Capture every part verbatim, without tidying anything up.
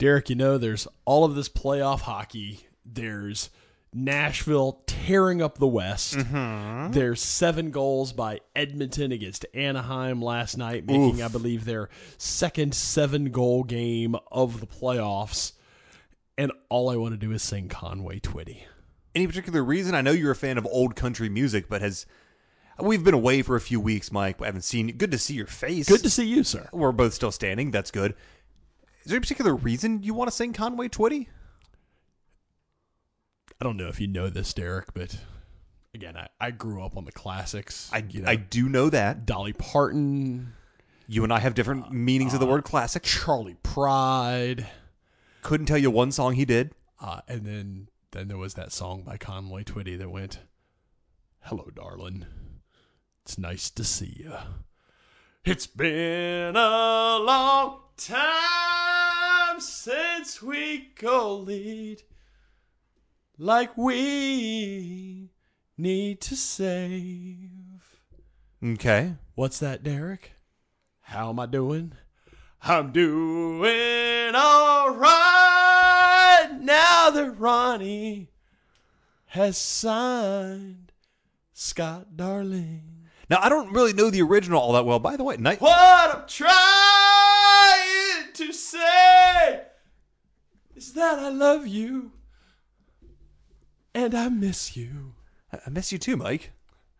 Derek, you know, there's all of this playoff hockey. There's Nashville tearing up the West. Mm-hmm. There's seven goals by Edmonton against Anaheim last night, making, Oof. I believe, their second seven-goal game of the playoffs. And all I want to do is sing Conway Twitty. Any particular reason? I know you're a fan of old country music, but has we've been away for a few weeks, Mike. We haven't seen you. Good to see your face. Good to see you, sir. We're both still standing. That's good. Is there any particular reason you want to sing Conway Twitty? I don't know if you know this, Derek, but again, I, I grew up on the classics. I, you know, I do know that. Dolly Parton. You and I have different uh, meanings uh, of the word classic. Charlie Pride. Couldn't tell you one song he did. Uh, and then, then there was that song by Conway Twitty that went, "Hello, darling. It's nice to see you. It's been a long time since we goalied like we need to save." Okay. What's that, Derek? How am I doing? I'm doing all right now that Ronnie has signed Scott Darling. Now, I don't really know the original all that well. By the way, night. What I'm trying to say is that I love you and I miss you. I miss you too, Mike.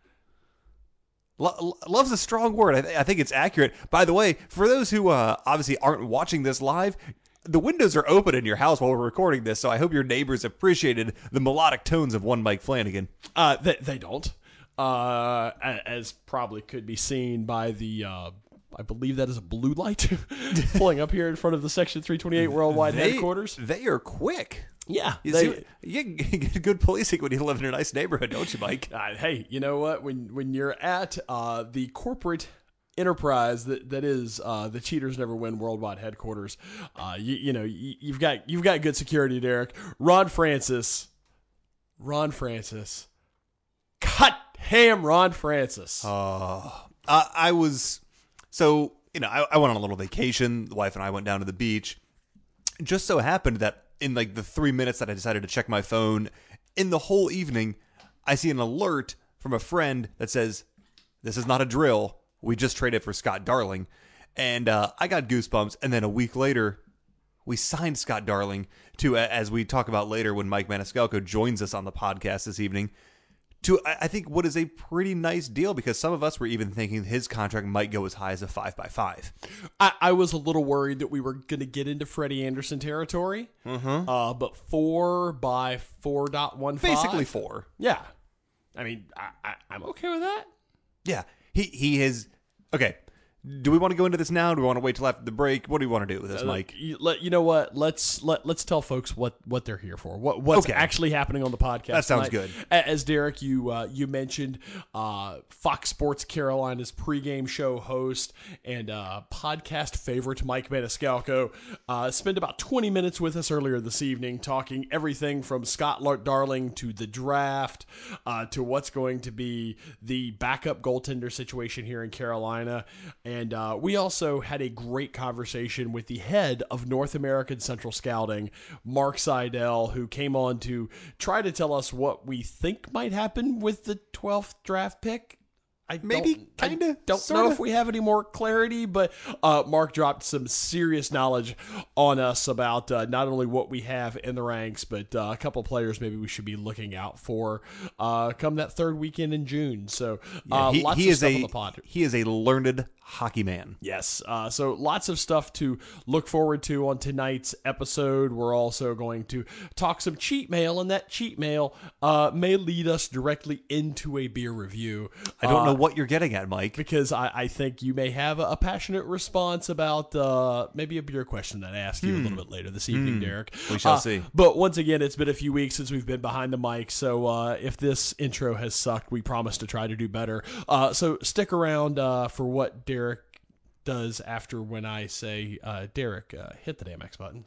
Lo- love's a strong word. I, th- I think it's accurate. By the way, for those who uh, obviously aren't watching this live, the windows are open in your house while we're recording this, so I hope your neighbors appreciated the melodic tones of one Mike Flanagan. Uh, they, they don't. Uh, as probably could be seen by the, uh, I believe that is a blue light pulling up here in front of the Section three twenty-eight Worldwide they, headquarters. They are quick. Yeah. You, they, see, you get good policing when you live in a nice neighborhood, don't you, Mike? Uh, hey, you know what? When when you're at uh, the corporate enterprise that that is uh, the Cheaters Never Win Worldwide headquarters, uh, you, you know you, you've got you've got good security, Derek. Ron Francis, Ron Francis, cut ham, Ron Francis. Uh, I, I was so you know I, I went on a little vacation. The wife and I went down to the beach. It just so happened that in like the three minutes that I decided to check my phone, in the whole evening, I see an alert from a friend that says, "This is not a drill. We just traded for Scott Darling." And uh, I got goosebumps. And then a week later, we signed Scott Darling to, as we talk about later when Mike Maniscalco joins us on the podcast this evening, to, I think, what is a pretty nice deal, because some of us were even thinking his contract might go as high as a five by five. I, I was a little worried that we were going to get into Freddie Anderson territory, Mm-hmm. uh, but four by four point one five. Basically four. Yeah. I mean, I, I, I'm okay with that. Yeah. He, he has... Okay. Do we want to go into this now? Do we want to wait till after the break? What do we want to do with this, Uh, Mike? You, let, you know what? Let's let let's tell folks what, what they're here for. What what's Okay. actually happening on the podcast? That sounds tonight. good. A- As Derek, you uh, you mentioned, uh, Fox Sports Carolina's pregame show host and uh, podcast favorite Mike Maniscalco uh, spent about twenty minutes with us earlier this evening, talking everything from Scott Darling to the draft uh, to what's going to be the backup goaltender situation here in Carolina. And uh, we also had a great conversation with the head of North American Central Scouting, Mark Seidel, who came on to try to tell us what we think might happen with the twelfth draft pick. I Maybe, don't, kinda, I don't sorta. know if we have any more clarity, but uh, Mark dropped some serious knowledge on us about uh, not only what we have in the ranks, but uh, a couple of players maybe we should be looking out for uh, come that third weekend in June. So uh, he, lots he of is stuff a, on the pod. He is a learned hockey man. Yes. Uh, so lots of stuff to look forward to on tonight's episode. We're also going to talk some cheat mail, and that cheat mail uh, may lead us directly into a beer review. I don't uh, know what you're getting at, Mike. Because I, I think you may have a, a passionate response about uh, maybe a beer question that I ask you hmm. a little bit later this evening, hmm. Derek. We shall uh, see. But once again, it's been a few weeks since we've been behind the mic, so uh, if this intro has sucked, we promise to try to do better. Uh, so stick around uh, for what Derek does after when I say, uh, Derek, uh, hit the damn X button.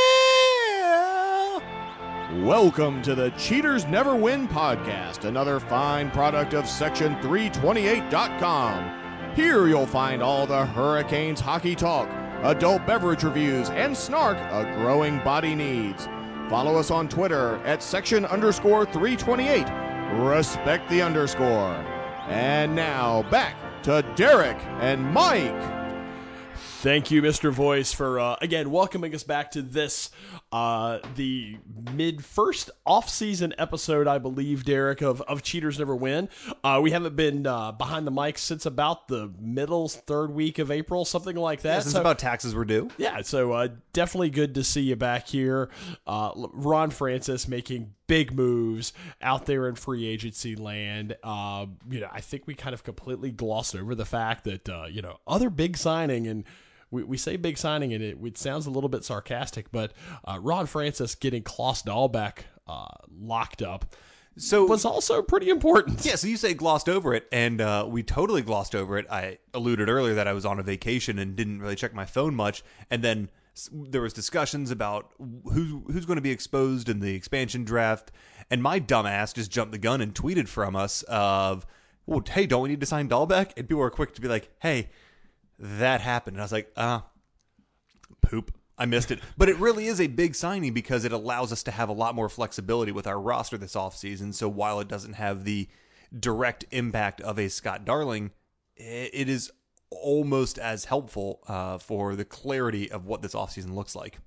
Yeah! Welcome to the Cheaters Never Win podcast, another fine product of Section three twenty-eight dot com. Here you'll find all the Hurricanes hockey talk, adult beverage reviews, and Snark, a growing body needs. Follow us on Twitter at section underscore three twenty-eight. Respect the underscore. And now back to Derek and Mike. Thank you, Mister Voice, for, uh, again, welcoming us back to this, uh, the mid-first off-season episode, I believe, Derek, of, of Cheaters Never Win. Uh, we haven't been uh, behind the mic since about the middle, third week of April, something like that. Yeah, since so, about taxes were due. Yeah, so uh, definitely good to see you back here. Uh, Ron Francis making big moves out there in free agency land. Uh, you know, I think we kind of completely glossed over the fact that, uh, you know, other big signing, and we, we say big signing and it, it sounds a little bit sarcastic, but uh, Ron Francis getting Klaus Dahlbeck uh, locked up so was also pretty important. Yeah, so you say glossed over it, and uh, we totally glossed over it. I alluded earlier that I was on a vacation and didn't really check my phone much, and then there was discussions about who who's going to be exposed in the expansion draft, and my dumbass just jumped the gun and tweeted from us of, well, hey, don't we need to sign Dahlbeck? And people were quick to be like, hey, that happened. And I was like, uh, poop. I missed it. But it really is a big signing because it allows us to have a lot more flexibility with our roster this offseason. So while it doesn't have the direct impact of a Scott Darling, it is almost as helpful uh, for the clarity of what this offseason looks like.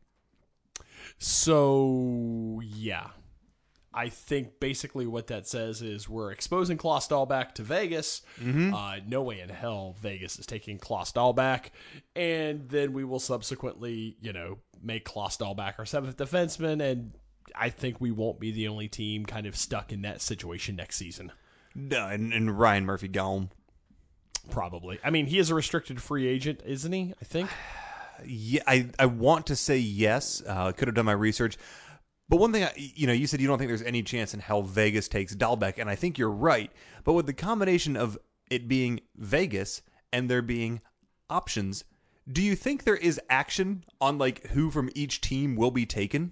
So, yeah. I think basically what that says is we're exposing Klaus Dahlbeck to Vegas. Mm-hmm. Uh, no way in hell Vegas is taking Klaus Dahlbeck. And then we will subsequently, you know, make Klaus Dahlbeck our seventh defenseman. And I think we won't be the only team kind of stuck in that situation next season. No, and, and Ryan Murphy gone. Probably. I mean, he is a restricted free agent, isn't he? I think. Yeah, I, I want to say yes. I uh, could have done my research. But one thing, I, you know, you said you don't think there's any chance in hell Vegas takes Dahlbeck, and I think you're right. But with the combination of it being Vegas and there being options, do you think there is action on like who from each team will be taken?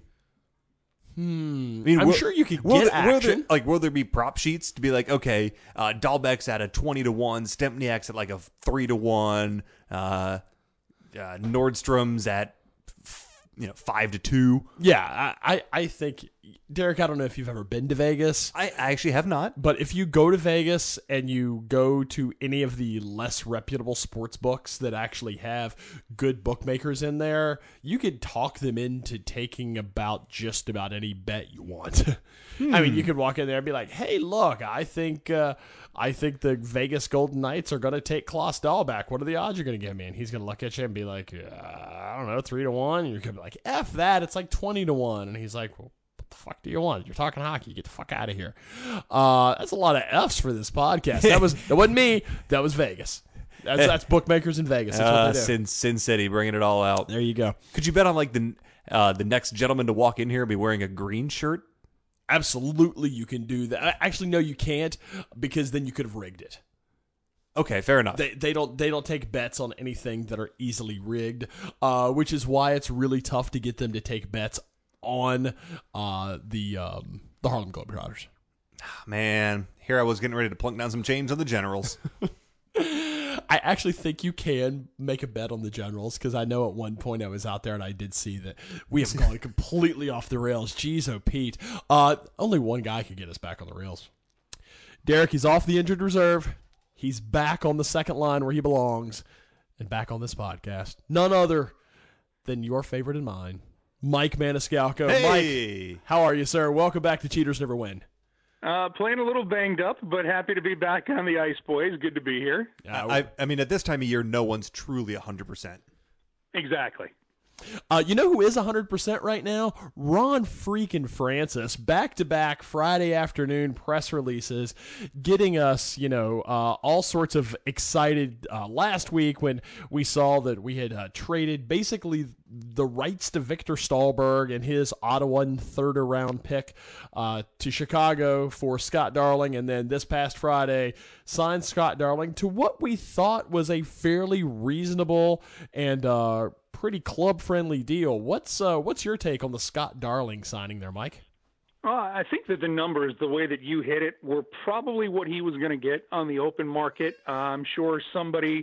Hmm. I mean, I'm will, sure you could will get there, will action. there, like, will there be prop sheets to be like, okay, uh, Dahlbeck's at a twenty to one, Stempniak's at like a three to one, uh, uh, Nordstrom's at you know five to two. Yeah, I, I, I think, Derek, I don't know if you've ever been to Vegas. I, I actually have not. But if you go to Vegas and you go to any of the less reputable sports books that actually have good bookmakers in there, you could talk them into taking about just about any bet you want. Hmm. I mean, you could walk in there and be like, hey, look, I think uh, I think the Vegas Golden Knights are going to take Klaus Dahlbeck. What are the odds you're going to give me? And he's going to look at you and be like, uh, I don't know, three to one. And you're going to be like, F that. It's like twenty to one. And he's like, well, what the fuck do you want? You're talking hockey. Get the fuck out of here. Uh, that's a lot of F's for this podcast. That was that wasn't me. That was Vegas. That's, that's bookmakers in Vegas. That's uh, what they do. Sin, Sin City, bringing it all out. There you go. Could you bet on like the uh, the next gentleman to walk in here and be wearing a green shirt? Absolutely, you can do that. Actually, no, you can't, because then you could have rigged it. Okay, fair enough. They they don't they don't take bets on anything that are easily rigged, uh, which is why it's really tough to get them to take bets on uh, the um, the Harlem Globetrotters. Man, here I was getting ready to plunk down some change on the Generals. I actually think you can make a bet on the Generals, because I know at one point I was out there and I did see that we have gone completely off the rails. Jeez, oh Pete. Uh, only one guy could get us back on the rails. Derek, he's off the injured reserve. He's back on the second line where he belongs, and back on this podcast. None other than your favorite and mine, Mike Maniscalco. Hey! Mike, how are you, sir? Welcome back to Cheaters Never Win. Uh, playing a little banged up, but happy to be back on the ice, boys. Good to be here. Uh, I, I mean, at this time of year, no one's truly one hundred percent. Exactly. Uh, you know who is one hundred percent right now? Ron freaking Francis. Back-to-back Friday afternoon press releases getting us, you know, uh, all sorts of excited uh, last week when we saw that we had uh, traded basically the rights to Victor Stahlberg and his Ottawa third-round pick uh, to Chicago for Scott Darling, and then this past Friday signed Scott Darling to what we thought was a fairly reasonable and uh, pretty club-friendly deal. What's uh, what's your take on the Scott Darling signing there, Mike? Uh, I think that the numbers, the way that you hit it, were probably what he was going to get on the open market. Uh, I'm sure somebody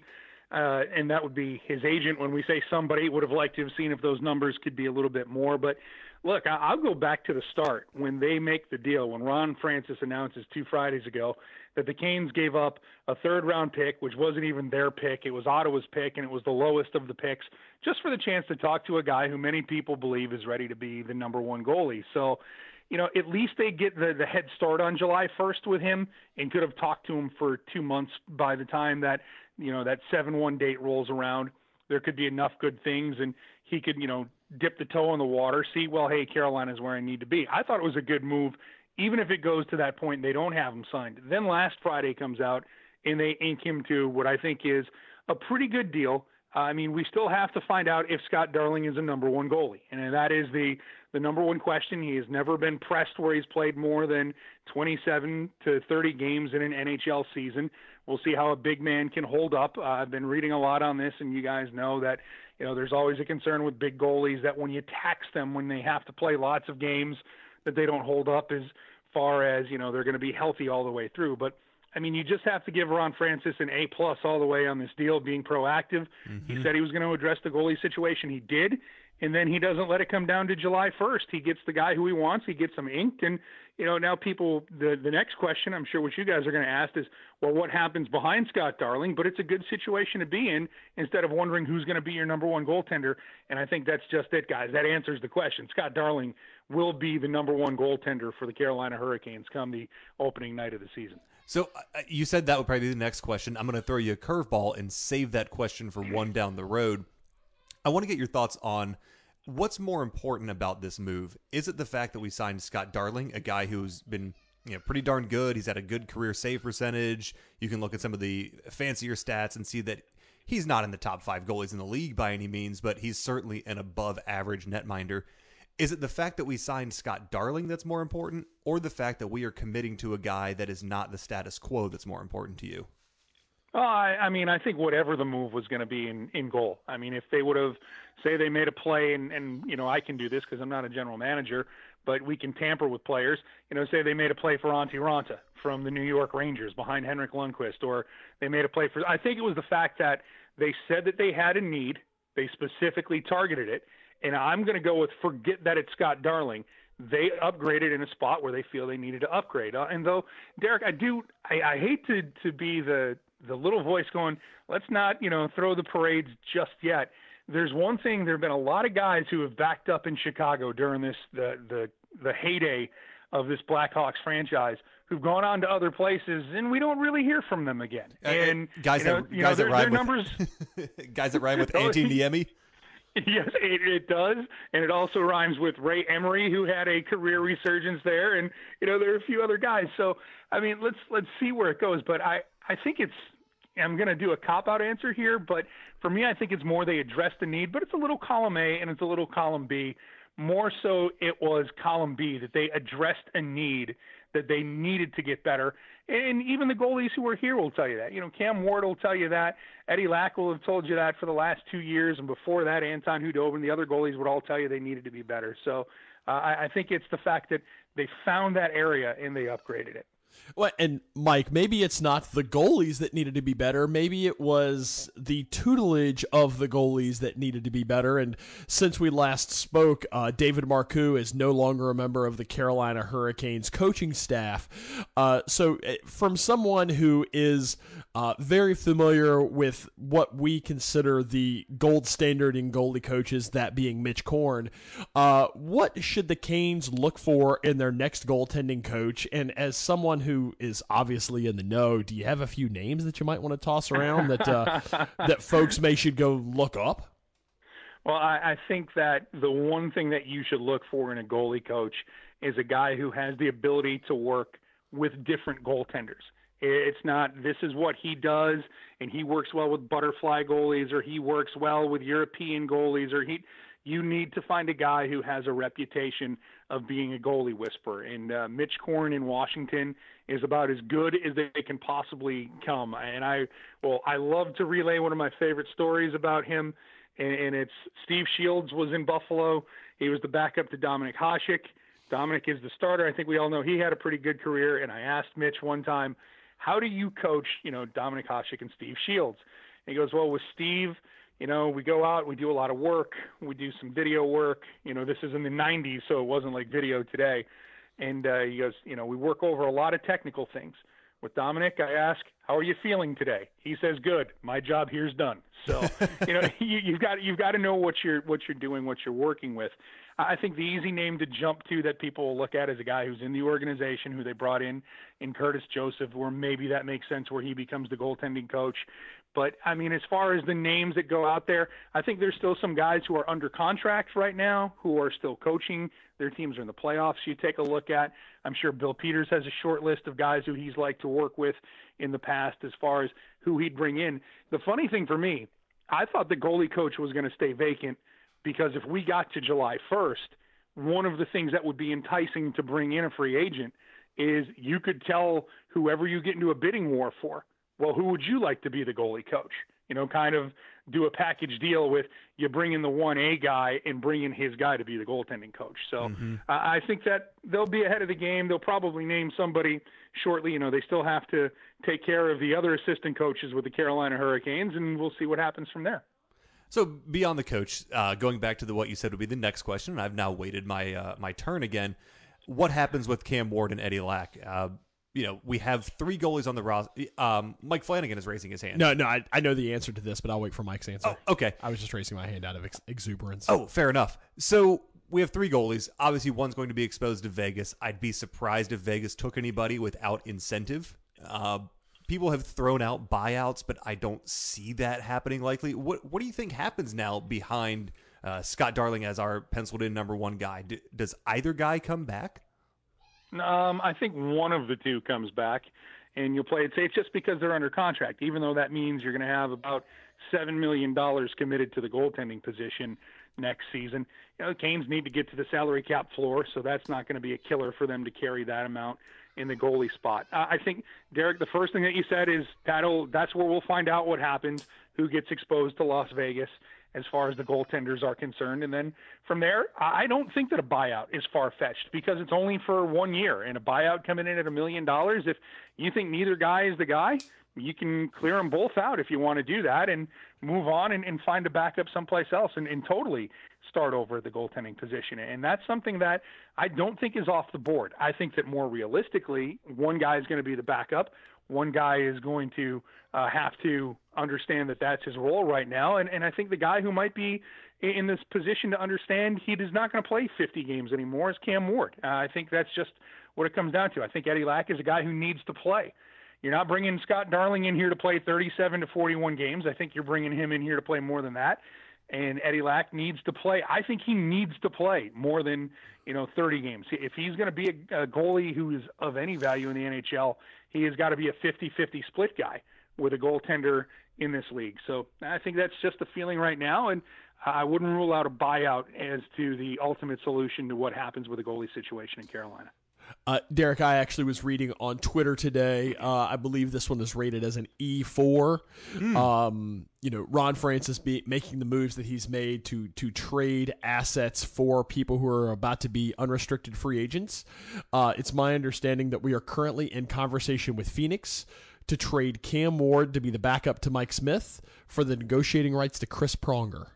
uh, and that would be his agent. When we say somebody, would have liked to have seen if those numbers could be a little bit more. But look, I- I'll go back to the start when they make the deal, when Ron Francis announces two Fridays ago that the Canes gave up a third-round pick, which wasn't even their pick. It was Ottawa's pick, and it was the lowest of the picks, just for the chance to talk to a guy who many people believe is ready to be the number one goalie. So, you know, at least they get the, the head start on July first with him and could have talked to him for two months by the time that, you know, that seven one date rolls around. There could be enough good things, and he could, you know, dip the toe in the water, see, well, hey, Carolina's where I need to be. I thought it was a good move, even if it goes to that point and they don't have him signed. Then last Friday comes out, and they ink him to what I think is a pretty good deal. Uh, I mean, we still have to find out if Scott Darling is a number one goalie, and that is the the number one question. He has never been pressed where he's played more than twenty-seven to thirty games in an N H L season. We'll see how a big man can hold up. Uh, I've been reading a lot on this, and you guys know that, you know, there's always a concern with big goalies that when you tax them when they have to play lots of games, that they don't hold up as far as, you know, they're going to be healthy all the way through. But I mean, you just have to give Ron Francis an A plus all the way on this deal, being proactive. Mm-hmm. He said he was going to address the goalie situation. He did. And then he doesn't let it come down to July first. He gets the guy who he wants. He gets him inked. And, you know, now people, the, the next question, I'm sure what you guys are going to ask is, well, what happens behind Scott Darling? But it's a good situation to be in instead of wondering who's going to be your number one goaltender. And I think that's just it, guys. That answers the question. Scott Darling will be the number one goaltender for the Carolina Hurricanes come the opening night of the season. So uh, you said that would probably be the next question. I'm going to throw you a curveball and save that question for one down the road. I want to get your thoughts on what's more important about this move. Is it the fact that we signed Scott Darling, a guy who's been, you know, pretty darn good? He's had a good career save percentage. You can look at some of the fancier stats and see that he's not in the top five goalies in the league by any means, but he's certainly an above average netminder. Is it the fact that we signed Scott Darling that's more important, or the fact that we are committing to a guy that is not the status quo that's more important to you? Well, I, I mean, I think whatever the move was going to be in, in goal. I mean, if they would have, say they made a play, and, and you know, I can do this because I'm not a general manager, but we can tamper with players. You know, say they made a play for Antti Raanta from the New York Rangers behind Henrik Lundqvist, or they made a play for, I think it was the fact that they said that they had a need, they specifically targeted it, and I'm going to go with forget that it's Scott Darling. They upgraded in a spot where they feel they needed to upgrade. Uh, and though, Derek, I do, I, I hate to, to be the, the little voice going, let's not, you know, throw the parades just yet. There's one thing, there have been a lot of guys who have backed up in Chicago during this, the, the, the heyday of this Blackhawks franchise, who've gone on to other places, and we don't really hear from them again. And uh, guys you know, that, you guys know, that their, ride their with, numbers, guys that rhyme with Antti Niemi. Yes, it, it does, and it also rhymes with Ray Emery, who had a career resurgence there, and you know there are a few other guys. So, I mean, let's let's see where it goes. But I, I think it's I'm going to do a cop out answer here, but for me, I think it's more they addressed the need, but it's a little column A and it's a little column B. More so, it was column B that they addressed a need that they needed to get better. And even the goalies who are here will tell you that. You know, Cam Ward will tell you that. Eddie Lack will have told you that for the last two years. And before that, Anton Hudobin, the other goalies would all tell you they needed to be better. So uh, I, I think it's the fact that they found that area and they upgraded it. Well, and Mike, maybe it's not the goalies that needed to be better. Maybe it was the tutelage of the goalies that needed to be better. And since we last spoke, uh, David Marcoux is no longer a member of the Carolina Hurricanes coaching staff. Uh, so from someone who is uh, very familiar with what we consider the gold standard in goalie coaches, that being Mitch Korn, uh, what should the Canes look for in their next goaltending coach? And as someone who is obviously in the know, do you have a few names that you might want to toss around that uh, that folks may should go look up? Well, I, I think that the one thing that you should look for in a goalie coach is a guy who has the ability to work with different goaltenders. It's not, this is what he does, and he works well with butterfly goalies, or he works well with European goalies, or he. You need to find a guy who has a reputation of being a goalie whisperer. And uh, Mitch Korn in Washington is about as good as they can possibly come. And I, well, I love to relay one of my favorite stories about him, and, and it's Steve Shields was in Buffalo. He was the backup to Dominic Hasek. Dominic is the starter. I think we all know he had a pretty good career. And I asked Mitch one time, how do you coach, you know, Dominic Hasek and Steve Shields? he goes, well, with Steve, you know, we go out, we do a lot of work, we do some video work. You know, this is in the nineties, so it wasn't like video today. And uh, he goes, you know, we work over a lot of technical things. With Dominic, I ask, how are you feeling today? He says, good. My job here's done. So, you know, you, you've got you've got to know what you're what you're doing, what you're working with. I think the easy name to jump to that people will look at is a guy who's in the organization, who they brought in, in Curtis Joseph, where maybe that makes sense where he becomes the goaltending coach. But, I mean, as far as the names that go out there, I think there's still some guys who are under contract right now who are still coaching. Their teams are in the playoffs you take a look at. I'm sure Bill Peters has a short list of guys who he's liked to work with in the past as far as who he'd bring in. The funny thing for me, I thought the goalie coach was going to stay vacant because if we got to July first, one of the things that would be enticing to bring in a free agent is you could tell whoever you get into a bidding war for, well, who would you like to be the goalie coach? You know, kind of do a package deal with you bring in the one A guy and bring in his guy to be the goaltending coach. So mm-hmm. uh, I think that they'll be ahead of the game. They'll probably name somebody shortly. You know, they still have to take care of the other assistant coaches with the Carolina Hurricanes, and we'll see what happens from there. So beyond the coach, uh, going back to the, what you said would be the next question, and I've now waited my uh, my turn again. What happens with Cam Ward and Eddie Lack? Uh, you know, we have three goalies on the roster. Um, Mike Flanagan is raising his hand. No, no, I, I know the answer to this, but I'll wait for Mike's answer. Oh, okay. I was just raising my hand out of ex- exuberance. Oh, fair enough. So we have three goalies. Obviously, one's going to be exposed to Vegas. I'd be surprised if Vegas took anybody without incentive. Uh, people have thrown out buyouts, but I don't see that happening likely. What What do you think happens now behind uh, Scott Darling as our penciled-in number one guy? D- does either guy come back? Um, I think one of the two comes back, and you'll play it safe just because they're under contract, even though that means you're going to have about seven million dollars committed to the goaltending position next season. You know, the Canes need to get to the salary cap floor, so that's not going to be a killer for them to carry that amount in the goalie spot. Uh, I think, Derek, the first thing that you said is that'll that's where we'll find out what happens, who gets exposed to Las Vegas as far as the goaltenders are concerned. And then from there, I don't think that a buyout is far-fetched because it's only for one year. And a buyout coming in at a million dollars, if you think neither guy is the guy, you can clear them both out if you want to do that and move on and, and find a backup someplace else and, and totally start over at the goaltending position. And that's something that I don't think is off the board. I think that more realistically, one guy is going to be the backup. One guy is going to uh, have to understand that that's his role right now. And, and I think the guy who might be in this position to understand he is not going to play fifty games anymore is Cam Ward. Uh, I think that's just what it comes down to. I think Eddie Lack is a guy who needs to play. You're not bringing Scott Darling in here to play thirty-seven to forty-one games. I think you're bringing him in here to play more than that. And Eddie Lack needs to play. I think he needs to play more than, you know, thirty games. If he's going to be a, a goalie who is of any value in the N H L, he has got to be a fifty-fifty split guy with a goaltender in this league. So I think that's just the feeling right now, and I wouldn't rule out a buyout as to the ultimate solution to what happens with the goalie situation in Carolina. Uh, Derek, I actually was reading on Twitter today. Uh, I believe this one is rated as an E four. Mm. Um, you know, Ron Francis be, making the moves that he's made to to trade assets for people who are about to be unrestricted free agents. Uh, it's my understanding that we are currently in conversation with Phoenix to trade Cam Ward to be the backup to Mike Smith for the negotiating rights to Chris Pronger.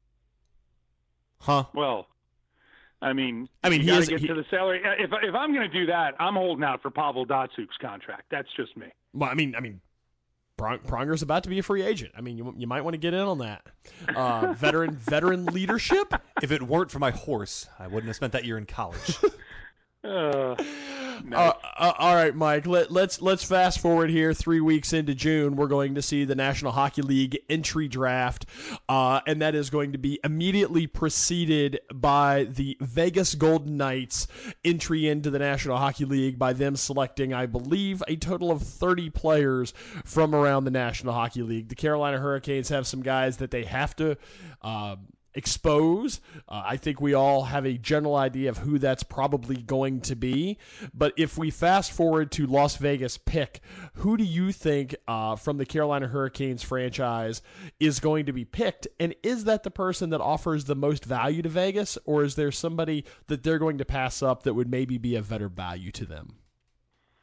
Huh? Well, I mean, I mean, you he got is, to get he, to the salary. If if I'm going to do that, I'm holding out for Pavel Datsuk's contract. That's just me. Well, I mean, I mean, Pronger's about to be a free agent. I mean, you you might want to get in on that. Uh, veteran veteran leadership. If it weren't for my horse, I wouldn't have spent that year in college. Uh, nice. uh, uh, all right, Mike. Let, let's let's fast forward here. Three weeks into June, we're going to see the National Hockey League entry draft, uh, and that is going to be immediately preceded by the Vegas Golden Knights entry into the National Hockey League by them selecting, I believe, a total of thirty players from around the National Hockey League. The Carolina Hurricanes have some guys that they have to Uh, expose. Uh, I think we all have a general idea of who that's probably going to be. But if we fast forward to Las Vegas pick, who do you think uh, from the Carolina Hurricanes franchise is going to be picked? And is that the person that offers the most value to Vegas, or is there somebody that they're going to pass up that would maybe be a better value to them?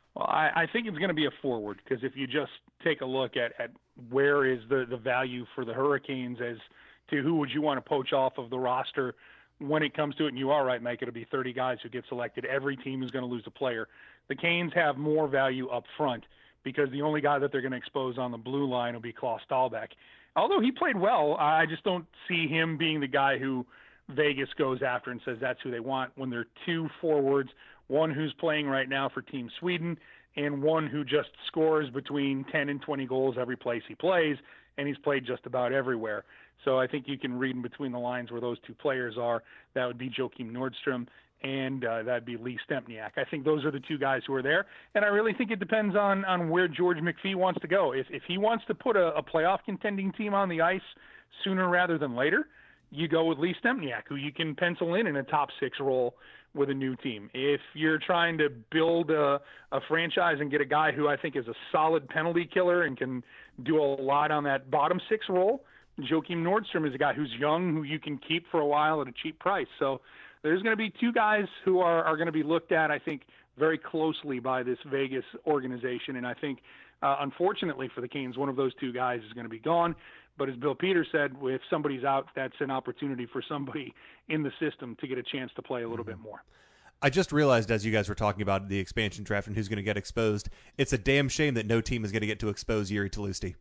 Well, I, I think it's going to be a forward because if you just take a look at, at where is the, the value for the Hurricanes as to who would you want to poach off of the roster when it comes to it, and you are right, Mike, it'll be thirty guys who get selected. Every team is going to lose a player. The Canes have more value up front because the only guy that they're going to expose on the blue line will be Klaus Dahlbeck. Although he played well, I just don't see him being the guy who Vegas goes after and says that's who they want when they're two forwards, one who's playing right now for Team Sweden and one who just scores between ten and twenty goals every place he plays, and he's played just about everywhere. So I think you can read in between the lines where those two players are. That would be Joakim Nordstrom, and uh, that'd be Lee Stempniak. I think those are the two guys who are there, and I really think it depends on, on where George McPhee wants to go. If, if he wants to put a, a playoff contending team on the ice sooner rather than later, you go with Lee Stempniak, who you can pencil in in a top six role with a new team. If you're trying to build a, a franchise and get a guy who I think is a solid penalty killer and can do a lot on that bottom six role, Joakim Nordstrom is a guy who's young, who you can keep for a while at a cheap price. So there's going to be two guys who are, are going to be looked at, I think, very closely by this Vegas organization. And I think, uh, unfortunately for the Canes, one of those two guys is going to be gone. But as Bill Peters said, if somebody's out, that's an opportunity for somebody in the system to get a chance to play a little mm-hmm. bit more. I just realized as you guys were talking about the expansion draft and who's going to get exposed, it's a damn shame that no team is going to get to expose Yuri Tlusty.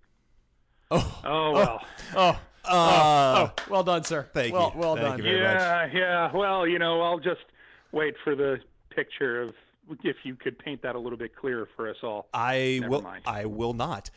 Oh, oh well. Oh, oh, uh, oh, well done, sir. Thank well, you. Well thank done. You very yeah, much. yeah. Well, you know, I'll just wait for the picture of if you could paint that a little bit clearer for us all. I Never will. mind. I will not.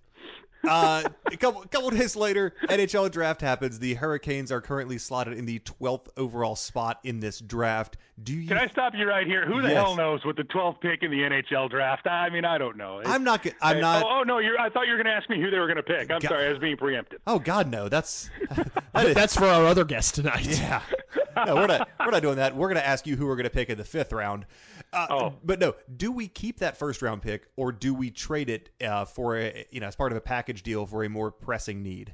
Uh, a couple, couple days later, N H L draft happens. The Hurricanes are currently slotted in the twelfth overall spot in this draft. Do you? Can I stop you right here? Who the Yes. hell knows with the twelfth pick in the N H L draft? I mean, I don't know. It's, I'm not. I'm hey, not. Oh, oh no, you're, I thought you were going to ask me who they were going to pick. I'm God. sorry, I was being preemptive. Oh God, no. That's that is, That's for our other guest tonight. yeah. No, we're not. We're not doing that. We're going to ask you who we're going to pick in the fifth round. Uh, Oh. But no, do we keep that first round pick or do we trade it uh, for a, you know, as part of a package deal for a more pressing need?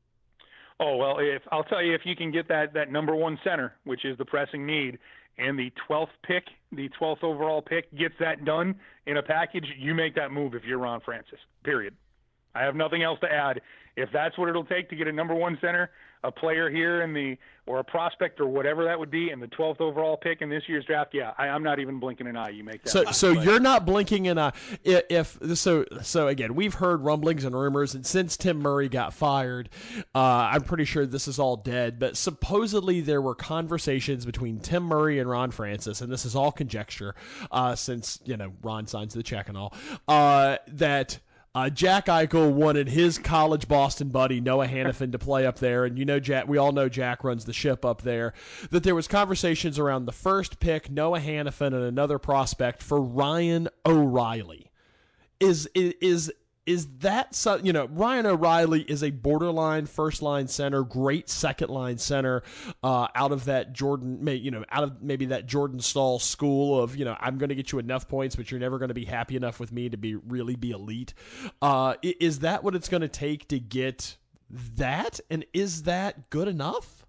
Oh, well, if I'll tell you, if you can get that, that number one center, which is the pressing need, and the twelfth pick, the twelfth overall pick gets that done in a package, you make that move if you're Ron Francis, period. I have nothing else to add. If that's what it'll take to get a number one center, a player here in the, or a prospect or whatever that would be, in the twelfth overall pick in this year's draft, yeah, I, I'm not even blinking an eye. You make that. So, move. so But- you're not blinking an eye. If, if so, so again, we've heard rumblings and rumors, and since Tim Murray got fired, uh, I'm pretty sure this is all dead. But supposedly there were conversations between Tim Murray and Ron Francis, and this is all conjecture, uh, since you know Ron signs the check and all, uh, that. Uh, Jack Eichel wanted his college Boston buddy Noah Hannafin to play up there, and you know Jack. We all know Jack runs the ship up there. That there was conversations around the first pick, Noah Hannafin, and another prospect for Ryan O'Reilly. Is is is is that so, you know Ryan O'Reilly is a borderline first line center, great second line center, uh, out of that Jordan, you know, out of maybe that Jordan Staal school of you know I'm going to get you enough points, but you're never going to be happy enough with me to be really be elite. Uh, is that what it's going to take to get that, and is that good enough?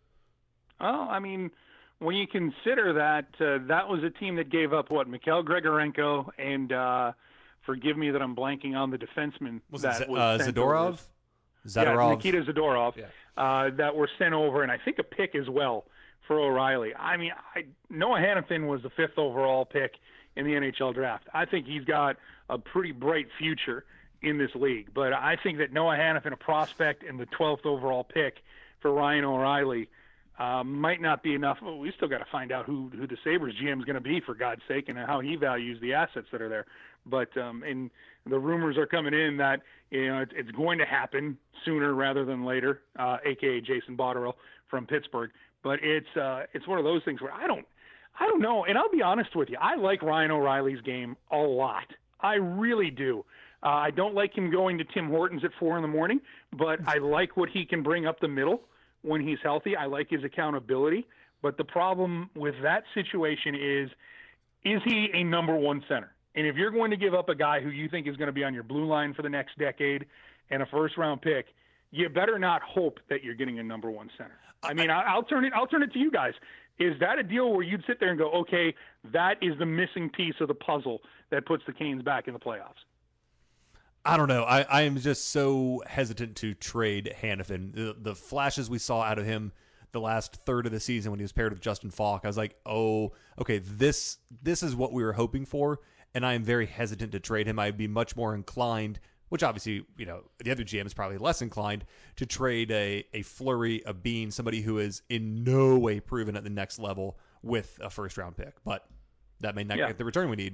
Well, I mean, when you consider that uh, that was a team that gave up what Mikhail Grigorenko and. Uh, Forgive me that I'm blanking on the defenseman Was that it Z- was uh, sent Zadorov? over. Zadorov? Yeah, Nikita Zadorov, Yeah. uh, that were sent over, and I think a pick as well for O'Reilly. I mean, I, Noah Hannafin was the fifth overall pick in the N H L draft. I think he's got a pretty bright future in this league, but I think that Noah Hannafin, a prospect, and the twelfth overall pick for Ryan O'Reilly uh, might not be enough. Well, we still got to find out who, who the Sabres G M is going to be, for God's sake, and how he values the assets that are there. But um, and the rumors are coming in that you know it's, it's going to happen sooner rather than later, uh, aka Jason Botterill from Pittsburgh. But it's uh, it's one of those things where I don't I don't know. And I'll be honest with you, I like Ryan O'Reilly's game a lot. I really do. Uh, I don't like him going to Tim Hortons at four in the morning, but I like what he can bring up the middle when he's healthy. I like his accountability. But the problem with that situation is, is he a number one center? And if you're going to give up a guy who you think is going to be on your blue line for the next decade and a first-round pick, you better not hope that you're getting a number one center. I mean, I'll turn it. I'll turn it to you guys. Is that a deal where you'd sit there and go, okay, that is the missing piece of the puzzle that puts the Canes back in the playoffs? I don't know. I, I am just so hesitant to trade Hanifin. The, the flashes we saw out of him the last third of the season when he was paired with Justin Falk, I was like, oh, okay, this this is what we were hoping for, and I am very hesitant to trade him. I'd be much more inclined, which obviously, you know, the other G M is probably less inclined to trade a, a Fleury, a Bean, somebody who is in no way proven at the next level with a first-round pick. But that may not yeah. get the return we need.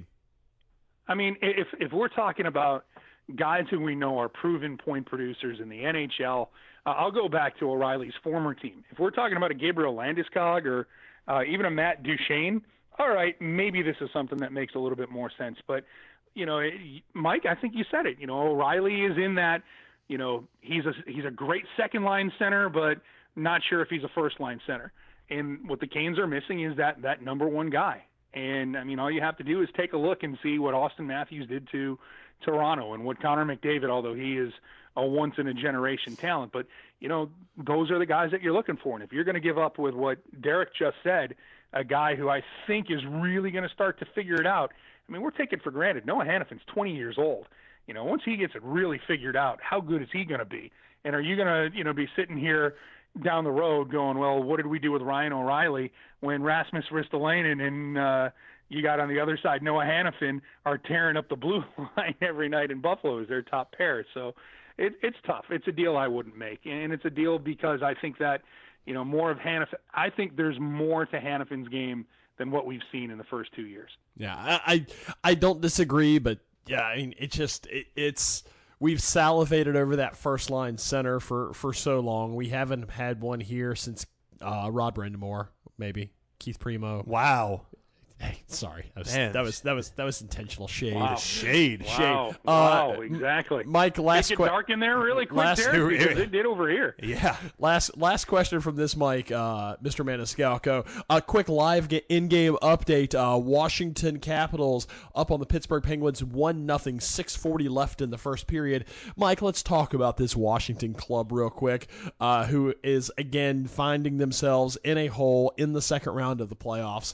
I mean, if if we're talking about guys who we know are proven point producers in the N H L, uh, I'll go back to O'Reilly's former team. If we're talking about a Gabriel Landeskog or uh, even a Matt Duchene, all right, maybe this is something that makes a little bit more sense. But, you know, Mike, I think you said it. You know, O'Reilly is in that, you know, he's a, he's a great second-line center, but not sure if he's a first-line center. And what the Canes are missing is that that number one guy. And, I mean, all you have to do is take a look and see what Austin Matthews did to Toronto and what Connor McDavid, although he is a once-in-a-generation talent. But, you know, those are the guys that you're looking for. And if you're going to give up with what Derek just said, a guy who I think is really going to start to figure it out, I mean, we're taking for granted. Noah Hanifin's twenty years old. You know, once he gets it really figured out, how good is he going to be? And are you going to, you know, be sitting here down the road going, well, what did we do with Ryan O'Reilly when Rasmus Ristolainen and uh, you got on the other side Noah Hanifin are tearing up the blue line every night in Buffalo as their top pair? So it, it's tough. It's a deal I wouldn't make, and it's a deal because I think that, you know, more of Hanifin. I think there's more to Hanifin's game than what we've seen in the first two years. Yeah, I I, I don't disagree, but yeah, I mean, it just it, it's. We've salivated over that first line center for, for so long. We haven't had one here since uh, Rod Brindamore, maybe Keith Primo. Wow. Hey, sorry, that was Man. that was that was that was intentional shade. Wow. Shade, Wow. shade. Wow, Uh, exactly. Mike, last Did it get question. dark in there really quick, last- Derek? Because it did over here. Yeah. Last last question from this Mike, uh, Mister Maniscalco. A quick live ga- in-game update. Uh, Washington Capitals up on the Pittsburgh Penguins, one nothing, six forty left in the first period. Mike, let's talk about this Washington club real quick, uh, who is, again, finding themselves in a hole in the second round of the playoffs.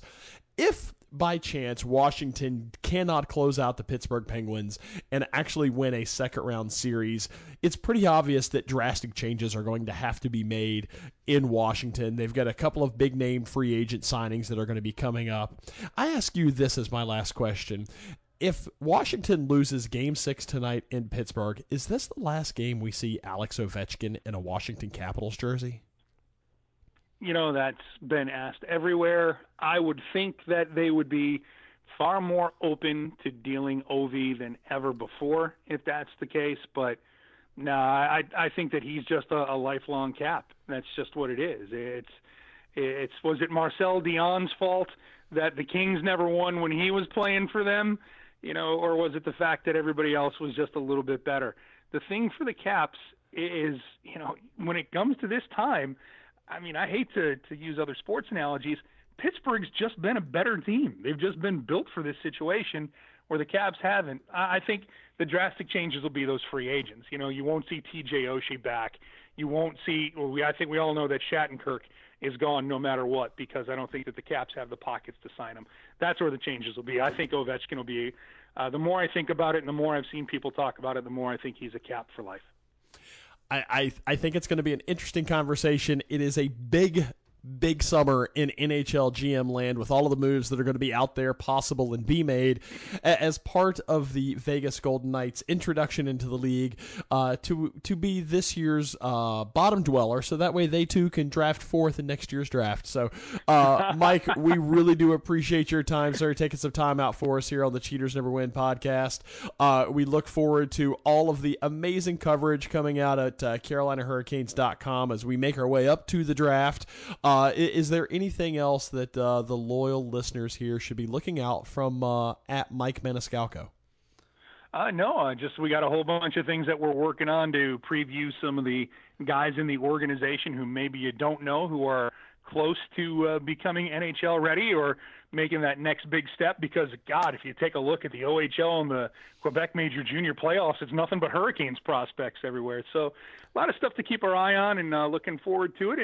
If by chance Washington cannot close out the Pittsburgh Penguins and actually win a second round series, it's pretty obvious that drastic changes are going to have to be made in Washington. They've got a couple of big name free agent signings that are going to be coming up. I ask you this as my last question. If Washington loses game six tonight in Pittsburgh, is this the last game we see Alex Ovechkin in a Washington Capitals jersey? You know, that's been asked everywhere. I would think that they would be far more open to dealing Ovi than ever before, if that's the case. But no, I I think that he's just a, a lifelong Cap. That's just what it is. It's it's was it Marcel Dion's fault that the Kings never won when he was playing for them, you know, or was it the fact that everybody else was just a little bit better? The thing for the Caps is, you know, when it comes to this time, I mean, I hate to, to use other sports analogies. Pittsburgh's just been a better team. They've just been built for this situation where the Caps haven't. I, I think the drastic changes will be those free agents. You know, you won't see T J Oshie back. You won't see well, – we, I think we all know that Shattenkirk is gone no matter what because I don't think that the Caps have the pockets to sign him. That's where the changes will be. I think Ovechkin will be uh, – the more I think about it and the more I've seen people talk about it, the more I think he's a Cap for life. I, I, I think it's going to be an interesting conversation. It is a big, big summer in N H L G M land with all of the moves that are going to be out there, possible and be made as part of the Vegas Golden Knights introduction into the league uh, to to be this year's uh, bottom dweller, so that way they too can draft fourth in next year's draft. So, uh, Mike, we really do appreciate your time, sir, taking some time out for us here on the Cheaters Never Win podcast. Uh, we look forward to all of the amazing coverage coming out at uh, Carolina Hurricanes dot com as we make our way up to the draft. Uh, Uh, is there anything else that uh, the loyal listeners here should be looking out from uh, at Mike Maniscalco? Uh, no, uh, just we got a whole bunch of things that we're working on to preview some of the guys in the organization who maybe you don't know who are close to uh, becoming N H L ready or making that next big step because, God, if you take a look at the O H L and the Quebec Major Junior playoffs, it's nothing but Hurricanes prospects everywhere. So a lot of stuff to keep our eye on and uh, looking forward to it. And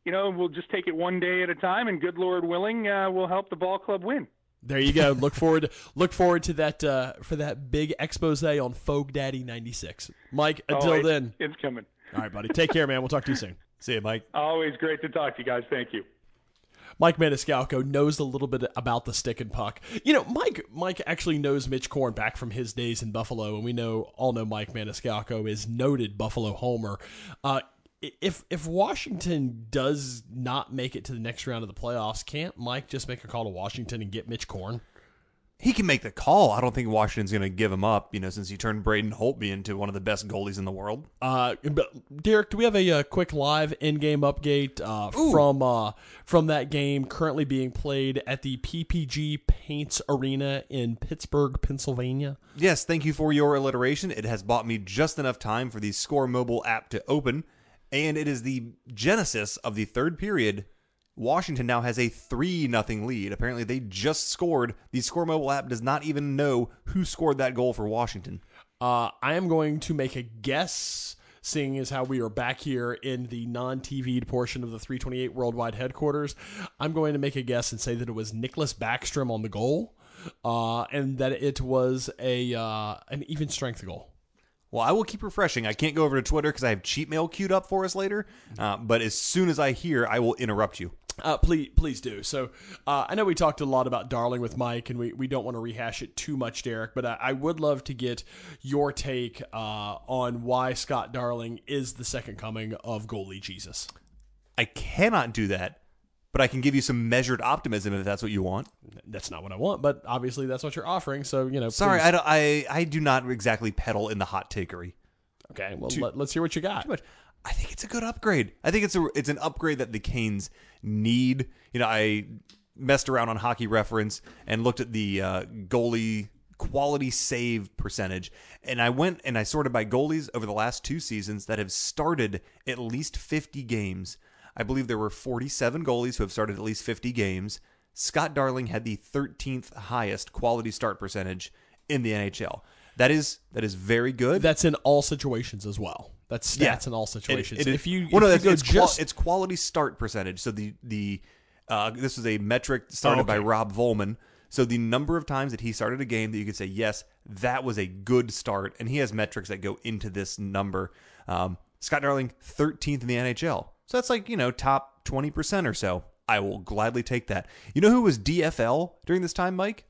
you know, we'll just take it one day at a time, and good Lord willing, uh, we'll help the ball club win. There you go. Look forward. Look forward to that uh, for that big expose on Fogue Daddy ninety-six. Mike, until oh, it's, then, it's coming. All right, buddy. Take care, man. We'll talk to you soon. See you, Mike. Always great to talk to you guys. Thank you. Mike Maniscalco knows a little bit about the stick and puck. You know, Mike Mike actually knows Mitch Korn back from his days in Buffalo, and we know all know Mike Maniscalco is noted Buffalo homer. Uh, if if Washington does not make it to the next round of the playoffs, can't Mike just make a call to Washington and get Mitch Korn? He can make the call. I don't think Washington's going to give him up, you know, since he turned Braden Holtby into one of the best goalies in the world. Uh, Derek, do we have a, a quick live in-game update uh, from uh, from that game currently being played at the P P G Paints Arena in Pittsburgh, Pennsylvania? Yes, thank you for your alliteration. It has bought me just enough time for the Score mobile app to open, and it is the genesis of the third period. Washington now has a three nothing lead. Apparently, they just scored. The Score mobile app does not even know who scored that goal for Washington. Uh, I am going to make a guess, seeing as how we are back here in the non-T V'd portion of the three twenty-eight Worldwide headquarters. I'm going to make a guess and say that it was Nicholas Backstrom on the goal, uh, and that it was a uh, an even strength goal. Well, I will keep refreshing. I can't go over to Twitter because I have cheat mail queued up for us later. Uh, but as soon as I hear, I will interrupt you. Uh, please, please do. So uh, I know we talked a lot about Darling with Mike, and we, we don't want to rehash it too much, Derek, but I, I would love to get your take uh, on why Scott Darling is the second coming of goalie Jesus. I cannot do that, but I can give you some measured optimism if that's what you want. That's not what I want, but obviously that's what you're offering. So, you know, Sorry, please. I, don't, I, I do not exactly peddle in the hot takery. Okay, well, Too- let, let's hear what you got. Too much. I think it's a good upgrade. I think it's a it's an upgrade that the Canes need. You know, I messed around on Hockey Reference and looked at the uh, goalie quality save percentage, and I went and I sorted by goalies over the last two seasons that have started at least fifty games. I believe there were forty-seven goalies who have started at least fifty games. Scott Darling had the thirteenth highest quality start percentage in the N H L. That is that is very good. That's in all situations as well. That's stats Yeah. in all situations. It- it- if you, well, no, if it's, you go it's, qua- just it's quality start percentage. So the the uh, this was a metric started Oh, okay. by Rob Volman. So the number of times that he started a game that you could say, yes, that was a good start, and he has metrics that go into this number. Um, Scott Darling, thirteenth in the N H L. So that's like, you know, top twenty percent or so. I will gladly take that. You know who was D F L during this time, Mike?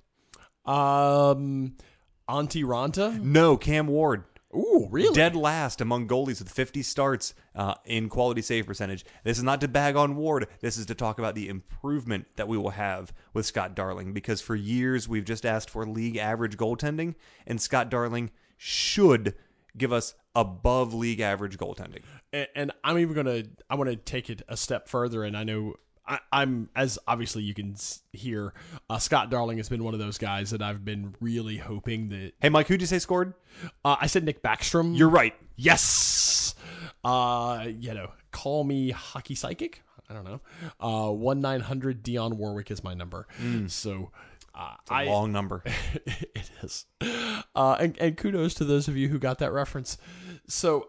um, Auntie Ranta. No, Cam Ward. Ooh, really? Dead last among goalies with fifty starts uh, in quality save percentage. This is not to bag on Ward. This is to talk about the improvement that we will have with Scott Darling, because for years we've just asked for league average goaltending, and Scott Darling should give us above league average goaltending. And, and I'm even gonna I want to take it a step further, and I know. I, I'm as obviously you can s- hear. Uh, Scott Darling has been one of those guys that I've been really hoping that. Hey, Mike, who'd you say scored? Uh, I said Nick Backstrom. You're right. Yes. Uh, you know, call me hockey psychic. I don't know. Uh, one nine hundred Dion Warwick is my number. So. Uh, It's a I, long number. it is. Uh, and, and kudos to those of you who got that reference. So,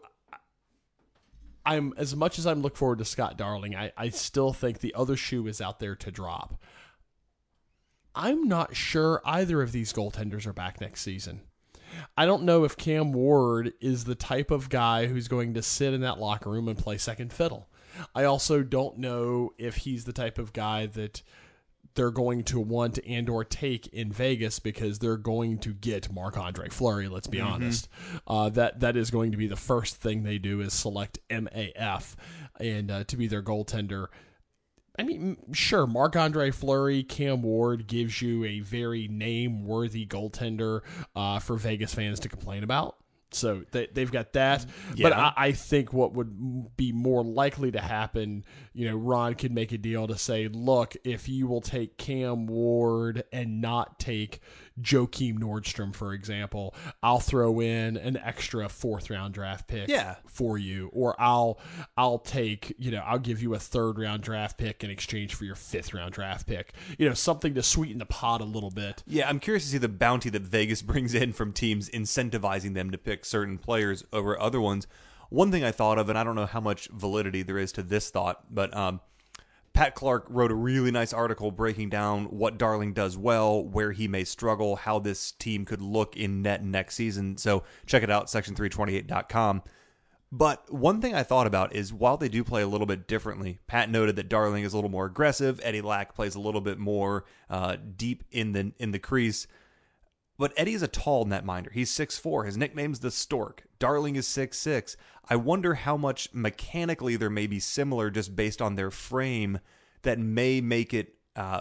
I'm as much as I'm look forward to Scott Darling, I, I still think the other shoe is out there to drop. I'm not sure either of these goaltenders are back next season. I don't know if Cam Ward is the type of guy who's going to sit in that locker room and play second fiddle. I also don't know if he's the type of guy that they're going to want and or take in Vegas, because they're going to get Marc-Andre Fleury, let's be mm-hmm. honest. Uh, that that is going to be the first thing they do, is select M A F and uh, to be their goaltender. I mean, sure, Marc-Andre Fleury, Cam Ward gives you a very name-worthy goaltender uh, for Vegas fans to complain about. So they, they've got that. Yeah. But I, I think what would be more likely to happen, you know, Ron could make a deal to say, look, if you will take Cam Ward and not take Joakim Nordstrom, for example, I'll throw in an extra fourth round draft pick Yeah. for you. Or I'll I'll take, you know, I'll give you a third round draft pick in exchange for your fifth round draft pick. You know, something to sweeten the pot a little bit. Yeah, I'm curious to see the bounty that Vegas brings in from teams incentivizing them to pick certain players over other ones. One thing I thought of, and I don't know how much validity there is to this thought, but um, Pat Clark wrote a really nice article breaking down what Darling does well, where he may struggle, how this team could look in net next season. So check it out, section three twenty-eight dot com. But one thing I thought about is while they do play a little bit differently, Pat noted that Darling is a little more aggressive. Eddie Lack plays a little bit more uh, deep in the in the crease. But Eddie is a tall netminder. He's six foot four. His nickname's the Stork. Darling is six foot six. I wonder how much mechanically there may be similar just based on their frame that may make it, uh,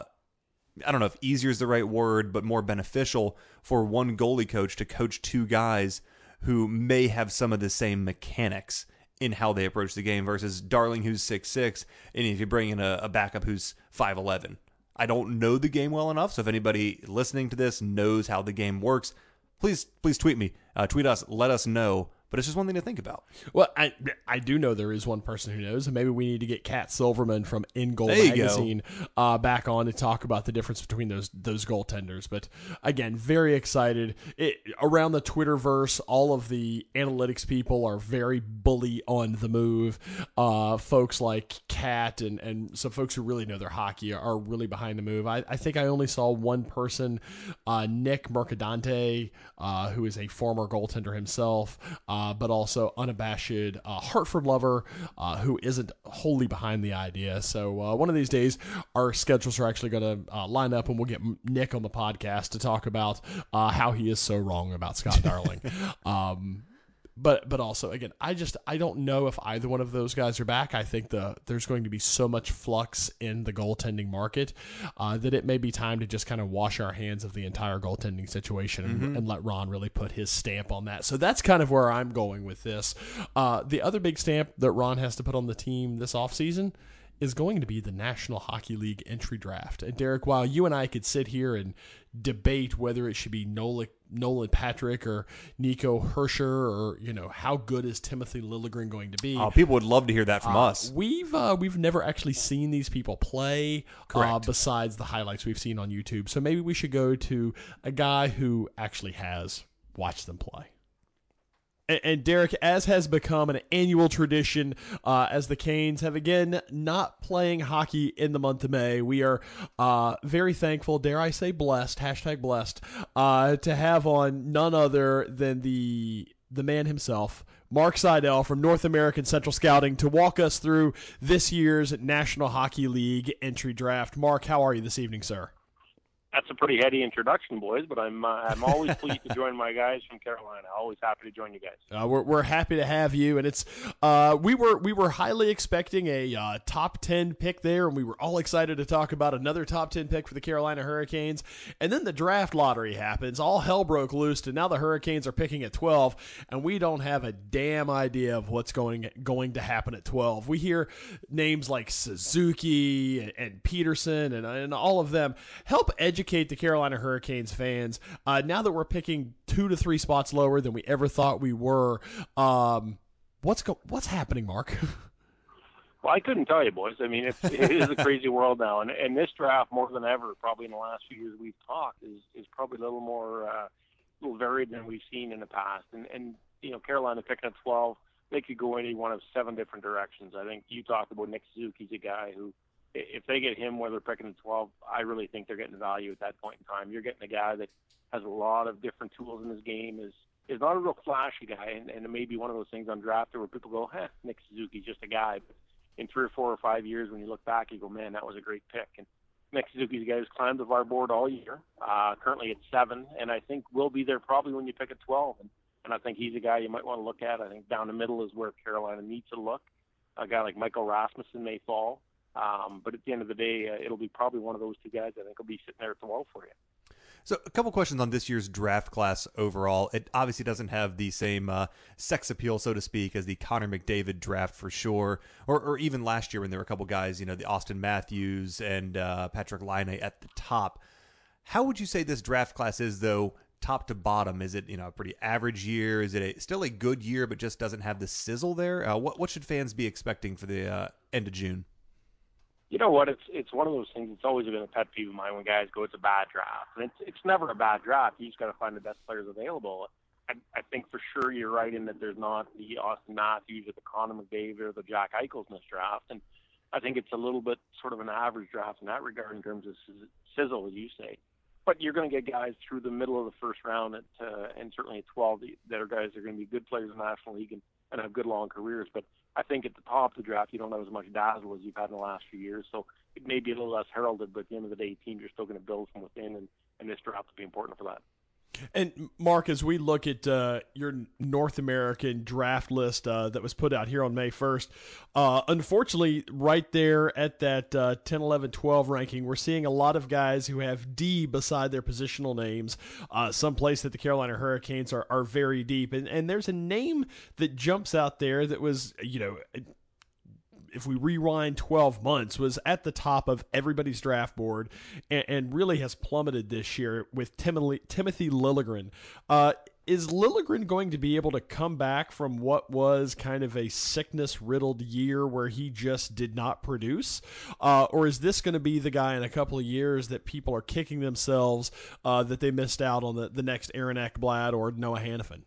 I don't know if easier is the right word, but more beneficial for one goalie coach to coach two guys who may have some of the same mechanics in how they approach the game versus Darling, who's six foot six, and if you bring in a, a backup who's five eleven. I don't know the game well enough, so if anybody listening to this knows how the game works, please please tweet me. Uh, tweet us, let us know. But it's just one thing to think about. Well, I I do know there is one person who knows, and maybe we need to get Kat Silverman from In Goal There you Magazine uh, back on to talk about the difference between those those goaltenders. But again, very excited. It, around the Twitterverse, all of the analytics people are very bully on the move. Uh, folks like Kat and, and some folks who really know their hockey are, are really behind the move. I, I think I only saw one person, uh, Nick Mercadante, uh, who is a former goaltender himself, uh, but also unabashed uh, Hartford lover uh, who isn't wholly behind the idea. So uh, one of these days, our schedules are actually going to uh, line up, and we'll get Nick on the podcast to talk about uh, how he is so wrong about Scott Darling. um, But but also, again, I just I don't know if either one of those guys are back. I think the there's going to be so much flux in the goaltending market uh, that it may be time to just kind of wash our hands of the entire goaltending situation and, Mm-hmm. and let Ron really put his stamp on that. So that's kind of where I'm going with this. Uh, the other big stamp that Ron has to put on the team this offseason is going to be the National Hockey League entry draft. And Derek, while you and I could sit here and debate whether it should be Nolan, Nolan Patrick or Nico Herscher, or, you know, how good is Timothy Liljegren going to be? Oh, people would love to hear that from uh, us. We've uh, we've never actually seen these people play, uh, Correct. besides the highlights we've seen on YouTube. So maybe we should go to a guy who actually has watched them play. And Derek, as has become an annual tradition, uh, as the Canes have again not playing hockey in the month of May, we are uh, very thankful, dare I say blessed, hashtag blessed, uh, to have on none other than the the man himself, Mark Seidel from North American Central Scouting, to walk us through this year's National Hockey League entry draft. Mark, how are you this evening, sir? That's a pretty heady introduction, boys, but I'm uh, I'm always pleased to join my guys from Carolina. Always happy to join you guys. Uh, we're we're happy to have you, and it's uh we were we were highly expecting a uh, top ten pick there, and we were all excited to talk about another top ten pick for the Carolina Hurricanes. And then the draft lottery happens, all hell broke loose, and now the Hurricanes are picking at twelve, and we don't have a damn idea of what's going going to happen at twelve. We hear names like Suzuki and, and Peterson and and all of them. Help educate the Carolina Hurricanes fans uh, now that we're picking two to three spots lower than we ever thought we were. Um, what's go- what's happening, Mark? Well, I couldn't tell you, boys. I mean, it's, it is a crazy world now, and, and this draft, more than ever, probably in the last few years we've talked, is is probably a little more, uh, a little varied than we've seen in the past. And and you know, Carolina picking at twelve, they could go any one of seven different directions. I think you talked about Nick Suzuki's a guy who, if they get him where they're picking at twelve, I really think they're getting value at that point in time. You're getting a guy that has a lot of different tools in his game, is is not a real flashy guy, and, and it may be one of those things on draft where people go, eh, Nick Suzuki's just a guy. But in three or four or five years, when you look back, you go, man, that was a great pick. And Nick Suzuki's a guy who's climbed the V A R board all year, uh, currently at seven, and I think will be there probably when you pick at twelve. And, and I think he's a guy you might want to look at. I think down the middle is where Carolina needs to look. A guy like Michael Rasmussen may fall. Um, but at the end of the day, uh, it'll be probably one of those two guys I think will be sitting there at twelve for you. So a couple questions on this year's draft class overall. It obviously doesn't have the same uh, sex appeal, so to speak, as the Connor McDavid draft for sure, or, or even last year when there were a couple guys, you know, the Austin Matthews and uh, Patrick Laine at the top. How would you say this draft class is, though, top to bottom? Is it, you know, a pretty average year? Is it a, still a good year but just doesn't have the sizzle there? Uh, what, what should fans be expecting for the uh, end of June? You know what? It's it's one of those things. It's always been a pet peeve of mine when guys go, it's a bad draft, and it's it's never a bad draft. You just got to find the best players available. I, I think for sure you're right in that there's not the Austin Matthews or the Connor McDavid or the Jack Eichels in this draft, and I think it's a little bit sort of an average draft in that regard in terms of sizzle, as you say. But you're going to get guys through the middle of the first round at, uh, and certainly at twelve that are guys that are going to be good players in the National League and, and have good long careers. But I think at the top of the draft, you don't have as much dazzle as you've had in the last few years. So it may be a little less heralded, but at the end of the day, teams are still going to build from within, and, and this draft will be important for that. And Mark, as we look at uh, your North American draft list uh, that was put out here on May first, uh, unfortunately, right there at that uh, ten, eleven, twelve ranking, we're seeing a lot of guys who have D beside their positional names, uh, someplace that the Carolina Hurricanes are, are very deep. And, and there's a name that jumps out there that was, you know, if we rewind twelve months, was at the top of everybody's draft board and, and really has plummeted this year with Timothy, Timothy Liljegren. Uh, is Liljegren going to be able to come back from what was kind of a sickness-riddled year where he just did not produce? Uh, or is this going to be the guy in a couple of years that people are kicking themselves uh, that they missed out on the, the next Aaron Ekblad or Noah Hannafin?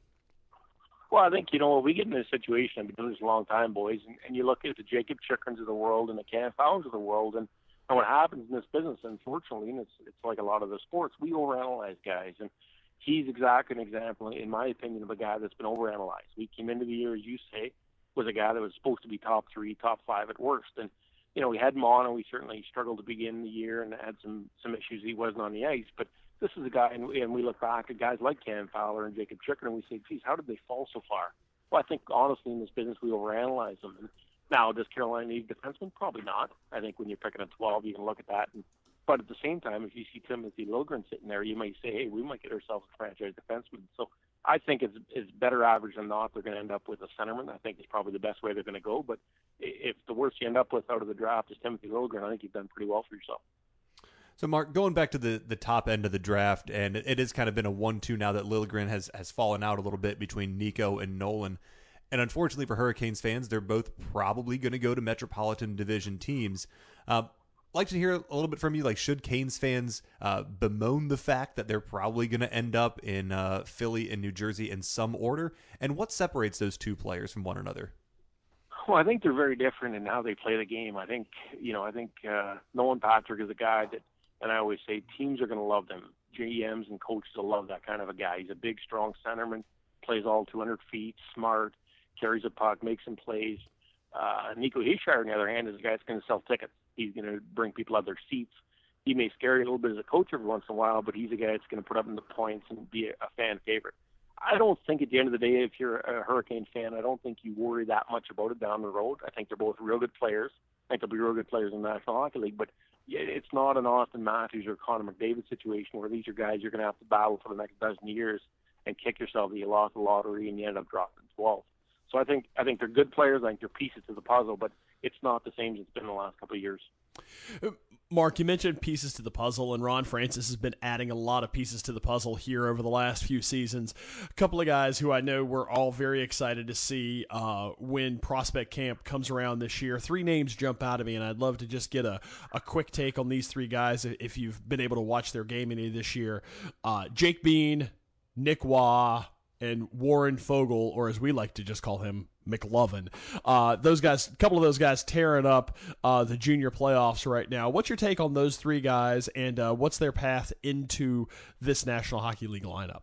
Well, I think, you know, we get in this situation, I've been doing this a long time, boys, and, and you look at the Jacob Chychrons of the world and the Cam Fowlers of the world, and, and what happens in this business, unfortunately, and it's, it's like a lot of the sports, we overanalyze guys, and he's exactly an example, in my opinion, of a guy that's been overanalyzed. We came into the year, as you say, was a guy that was supposed to be top three, top five at worst, and, you know, we had him on, and we certainly struggled to begin the year and had some, some issues. He wasn't on the ice, but this is a guy, and, and we look back at guys like Cam Fowler and Jacob Chychrun, and we say, geez, how did they fall so far? Well, I think, honestly, in this business, we overanalyze them. And now, does Carolina need defensemen? Probably not. I think when you're picking a twelve, you can look at that. And, but at the same time, if you see Timothy Liljegren sitting there, you might say, hey, we might get ourselves a franchise defenseman. So I think it's, it's better average than not. They're going to end up with a centerman. I think it's probably the best way they're going to go. But if the worst you end up with out of the draft is Timothy Liljegren, I think you've done pretty well for yourself. So, Mark, going back to the, the top end of the draft, and it, it has kind of been a one two now that Liljegren has, has fallen out a little bit between Nico and Nolan. And unfortunately for Hurricanes fans, they're both probably going to go to Metropolitan Division teams. Uh, I'd like to hear a little bit from you. Like, should Canes fans uh, bemoan the fact that they're probably going to end up in uh, Philly and New Jersey in some order? And what separates those two players from one another? Well, I think they're very different in how they play the game. I think, you know, I think uh, Nolan Patrick is a guy that, and I always say teams are going to love them. G Ms and coaches will love that kind of a guy. He's a big, strong centerman, plays all two hundred feet, smart, carries a puck, makes some plays. Uh, Nico Hischier, on the other hand, is a guy that's going to sell tickets. He's going to bring people out of their seats. He may scare you a little bit as a coach every once in a while, but he's a guy that's going to put up in the points and be a, a fan favorite. I don't think at the end of the day, if you're a Hurricane fan, I don't think you worry that much about it down the road. I think they're both real good players. I think they'll be real good players in the National Hockey League, but it's not an Austin Matthews or Connor McDavid situation where these are guys you're going to have to battle for the next dozen years and kick yourself that you lost the lottery and you end up dropping twelve. So I think I think they're good players. I think they're pieces to the puzzle, but it's not the same as it's been in the last couple of years. Mark, you mentioned pieces to the puzzle, and Ron Francis has been adding a lot of pieces to the puzzle here over the last few seasons. A couple of guys who I know we're all very excited to see uh, when Prospect Camp comes around this year. Three names jump out at me, and I'd love to just get a, a quick take on these three guys if you've been able to watch their game any this year. Uh, Jake Bean, Nick Waugh, and Warren Fogle, or as we like to just call him, McLovin. Uh, those guys, a couple of those guys tearing up uh, the junior playoffs right now. What's your take on those three guys, and uh, what's their path into this National Hockey League lineup?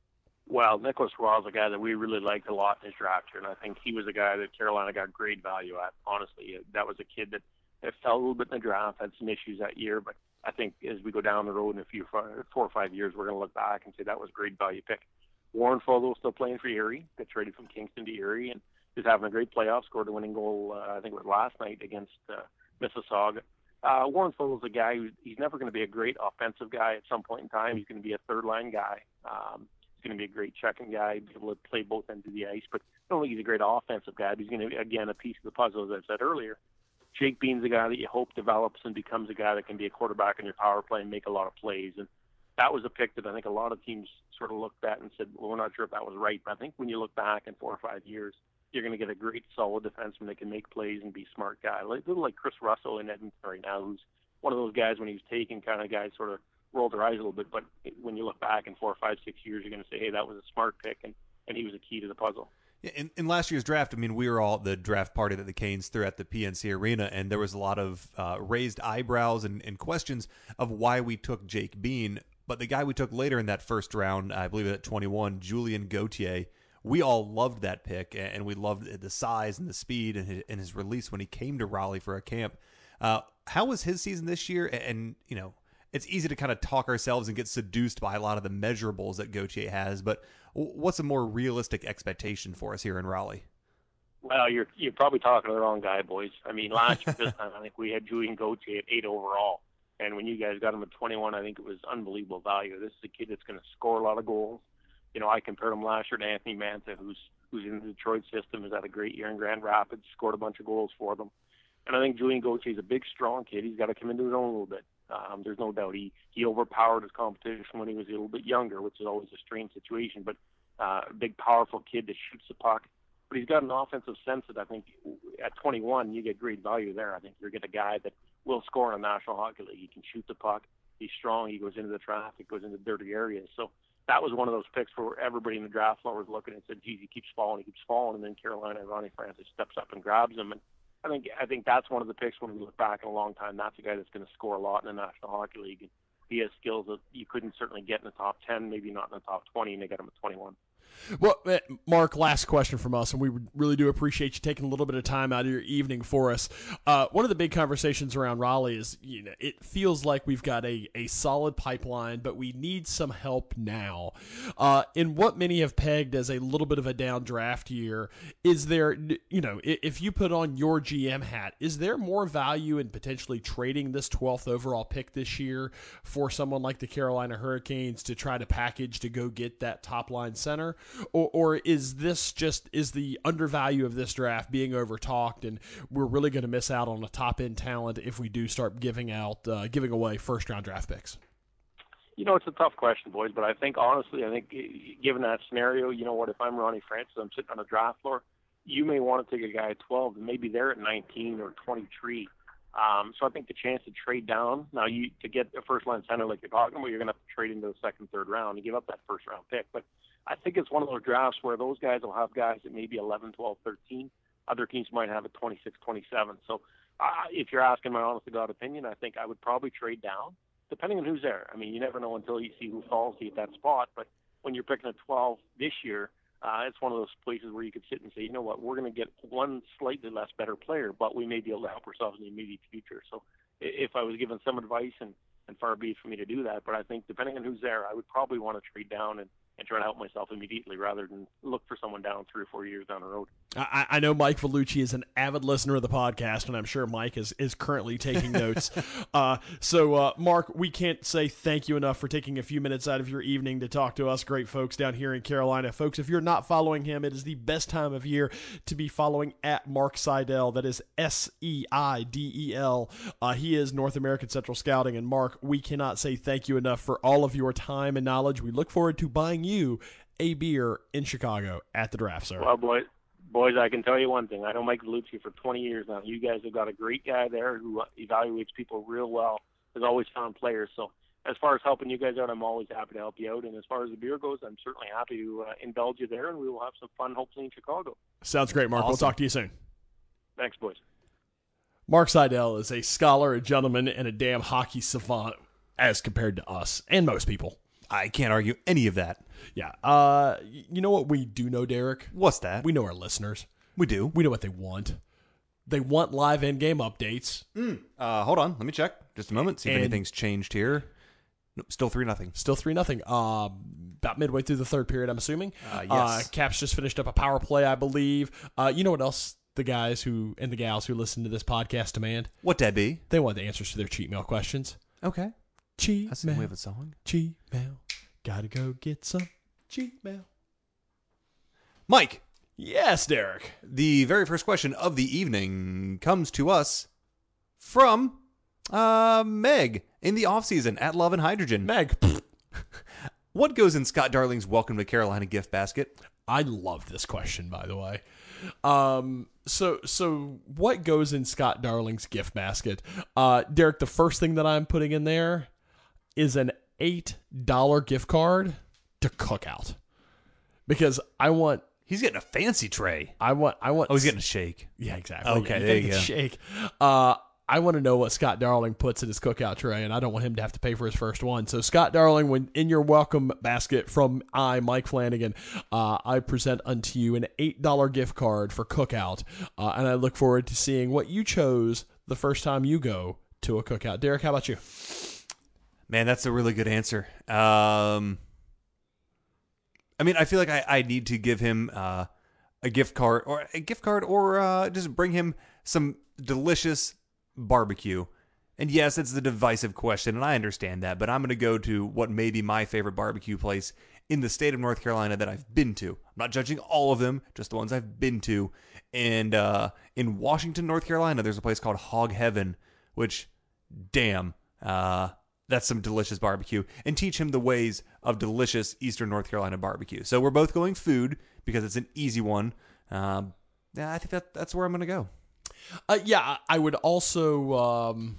Well, Nicholas Waugh is a guy that we really liked a lot in his draft here, and I think he was a guy that Carolina got great value at, honestly. That was a kid that, that fell a little bit in the draft, had some issues that year, but I think as we go down the road in a few, four or five years, we're going to look back and say that was a great value pick. Warren Fogle still playing for Erie, got traded from Kingston to Erie, and is having a great playoff, scored a winning goal, uh, I think it was last night against uh, Mississauga. Uh, Warren Fogle's a guy who he's never going to be a great offensive guy at some point in time. He's going to be a third-line guy. Um, he's going to be a great checking guy, be able to play both ends of the ice, but I don't think he's a great offensive guy. But he's going to be, again, a piece of the puzzle, as I said earlier. Jake Bean's a guy that you hope develops and becomes a guy that can be a quarterback in your power play and make a lot of plays. And that was a pick that I think a lot of teams sort of looked at and said, well, we're not sure if that was right. But I think when you look back in four or five years, you're going to get a great, solid defenseman that can make plays and be a smart guy. Like, a little like Chris Russell in Edmonton right now, who's one of those guys when he was taken, kind of guys sort of rolled their eyes a little bit. But when you look back in four or five, six years, you're going to say, hey, that was a smart pick, and, and he was a key to the puzzle. In, in last year's draft, I mean, we were all at the draft party that the Canes threw at the P N C Arena, and there was a lot of uh, raised eyebrows and, and questions of why we took Jake Bean. But the guy we took later in that first round, I believe at twenty-one, Julien Gauthier, we all loved that pick, and we loved the size and the speed and his, and his release when he came to Raleigh for a camp. Uh, how was his season this year? And, you know, it's easy to kind of talk ourselves and get seduced by a lot of the measurables that Gauthier has, but what's a more realistic expectation for us here in Raleigh? Well, you're you're probably talking to the wrong guy, boys. I mean, last year this time, I think we had Julien Gauthier at eight overall, and when you guys got him at twenty-one, I think it was unbelievable value. This is a kid that's going to score a lot of goals. You know, I compared him last year to Anthony Mantha, who's who's in the Detroit system, has had a great year in Grand Rapids, scored a bunch of goals for them. And I think Julien Gauthier is a big, strong kid. He's got to come into his own a little bit. Um, there's no doubt he, he overpowered his competition when he was a little bit younger, which is always a strange situation. But uh, a big, powerful kid that shoots the puck. But he's got an offensive sense that I think at twenty-one, you get great value there. I think you're getting a guy that will score in the National Hockey League. He can shoot the puck. He's strong. He goes into the traffic, goes into dirty areas. So that was one of those picks where everybody in the draft floor was looking and said, geez, he keeps falling, he keeps falling. And then Carolina, Ronnie Francis steps up and grabs him. And I think I think that's one of the picks when we look back in a long time. That's a guy that's going to score a lot in the National Hockey League. And he has skills that you couldn't certainly get in the top ten, maybe not in the top twenty, and they got him at twenty-one. Well, Mark, last question from us, and we really do appreciate you taking a little bit of time out of your evening for us. Uh, one of the big conversations around Raleigh is, you know, it feels like we've got a, a solid pipeline, but we need some help now. Uh, in what many have pegged as a little bit of a down draft year, is there, you know, if you put on your G M hat, is there more value in potentially trading this twelfth overall pick this year for someone like the Carolina Hurricanes to try to package to go get that top line center? Or, or is this just, is the undervalue of this draft being overtalked, and we're really going to miss out on a top-end talent if we do start giving out, uh, giving away first-round draft picks? You know, it's a tough question, boys, but I think, honestly, I think given that scenario, you know what, if I'm Ronnie Francis, I'm sitting on the draft floor, you may want to take a guy at twelve, and maybe they're at nineteen or twenty-three. Um, so I think the chance to trade down, now you to get a first-line center like you're talking about, you're going to have to trade into the second, third round and give up that first-round pick. But I think it's one of those drafts where those guys will have guys at maybe eleven, twelve, thirteen. Other teams might have at twenty-six, twenty-seven. So uh, if you're asking my honest-to-God opinion, I think I would probably trade down, depending on who's there. I mean, you never know until you see who falls to you at that spot. But when you're picking at twelve this year, uh, it's one of those places where you could sit and say, you know what, we're going to get one slightly less better player, but we may be able to help ourselves in the immediate future. So if I was given some advice, and, and far be it for me to do that, but I think depending on who's there, I would probably want to trade down and and try to help myself immediately rather than look for someone down three or four years down the road. I, I know Mike Vellucci is an avid listener of the podcast, and I'm sure Mike is, is currently taking notes. uh, so, uh, Mark, we can't say thank you enough for taking a few minutes out of your evening to talk to us great folks down here in Carolina. Folks, if you're not following him, it is the best time of year to be following at Mark Seidel. That is S E I D E L. Uh, he is North American Central Scouting. And, Mark, we cannot say thank you enough for all of your time and knowledge. We look forward to buying you a beer in Chicago at the draft, sir. Well, boys, boys, I can tell you one thing. I know Mike Vellucci for twenty years now. You guys have got a great guy there who evaluates people real well, has always found players. So as far as helping you guys out, I'm always happy to help you out. And as far as the beer goes, I'm certainly happy to uh, indulge you there, and we will have some fun, hopefully, in Chicago. Sounds great, Mark. Awesome. We'll talk to you soon. Thanks, boys. Mark Seidel is a scholar, a gentleman, and a damn hockey savant as compared to us and most people. I can't argue any of that. Yeah. Uh, you know what we do know, Derek? What's that? We know our listeners. We do. We know what they want. They want live in-game updates. Mm. Uh, hold on. Let me check. Just a moment. See if and anything's changed here. Nope, still three nothing. Still three nothing. Uh, about midway through the third period, I'm assuming. Uh, yes. Uh, Caps just finished up a power play, I believe. Uh, you know what else the guys who and the gals who listen to this podcast demand? What that be? They want the answers to their cheat mail questions. Okay. Cheat That's mail. the way of a song. Cheat mail. Gotta go get some cheat mail. Mike. Yes, Derek. The very first question of the evening comes to us from uh, Meg in the offseason at Love and Hydrogen. Meg. What goes in Scott Darling's Welcome to Carolina gift basket? I love this question, by the way. Um, so, so what goes in Scott Darling's gift basket? Uh, Derek, the first thing that I'm putting in there is an eight dollar gift card to Cookout. Because I want He's getting a fancy tray. I want. I want. Oh, he's getting a shake. Yeah, exactly. Okay, Yeah, there you get go. the shake. Uh, I want to know what Scott Darling puts in his cookout tray, and I don't want him to have to pay for his first one. So, Scott Darling, when in your welcome basket from I, Mike Flanagan, uh, I present unto you an eight dollars gift card for Cookout, uh, and I look forward to seeing what you chose the first time you go to a cookout. Derek, how about you? Man, that's a really good answer. Um, I mean, I feel like I, I need to give him uh, a gift card, or a gift card, or uh, just bring him some delicious barbecue. And yes, it's the divisive question, and I understand that, but I'm going to go to what may be my favorite barbecue place in the state of North Carolina that I've been to. I'm not judging all of them, just the ones I've been to. And uh, in Washington, North Carolina, there's a place called Hog Heaven, which, damn, uh, that's some delicious barbecue. And teach him the ways of delicious Eastern North Carolina barbecue. So we're both going food because it's an easy one. Um, yeah, I think that that's where I'm going to go. Uh, yeah, I would also, um,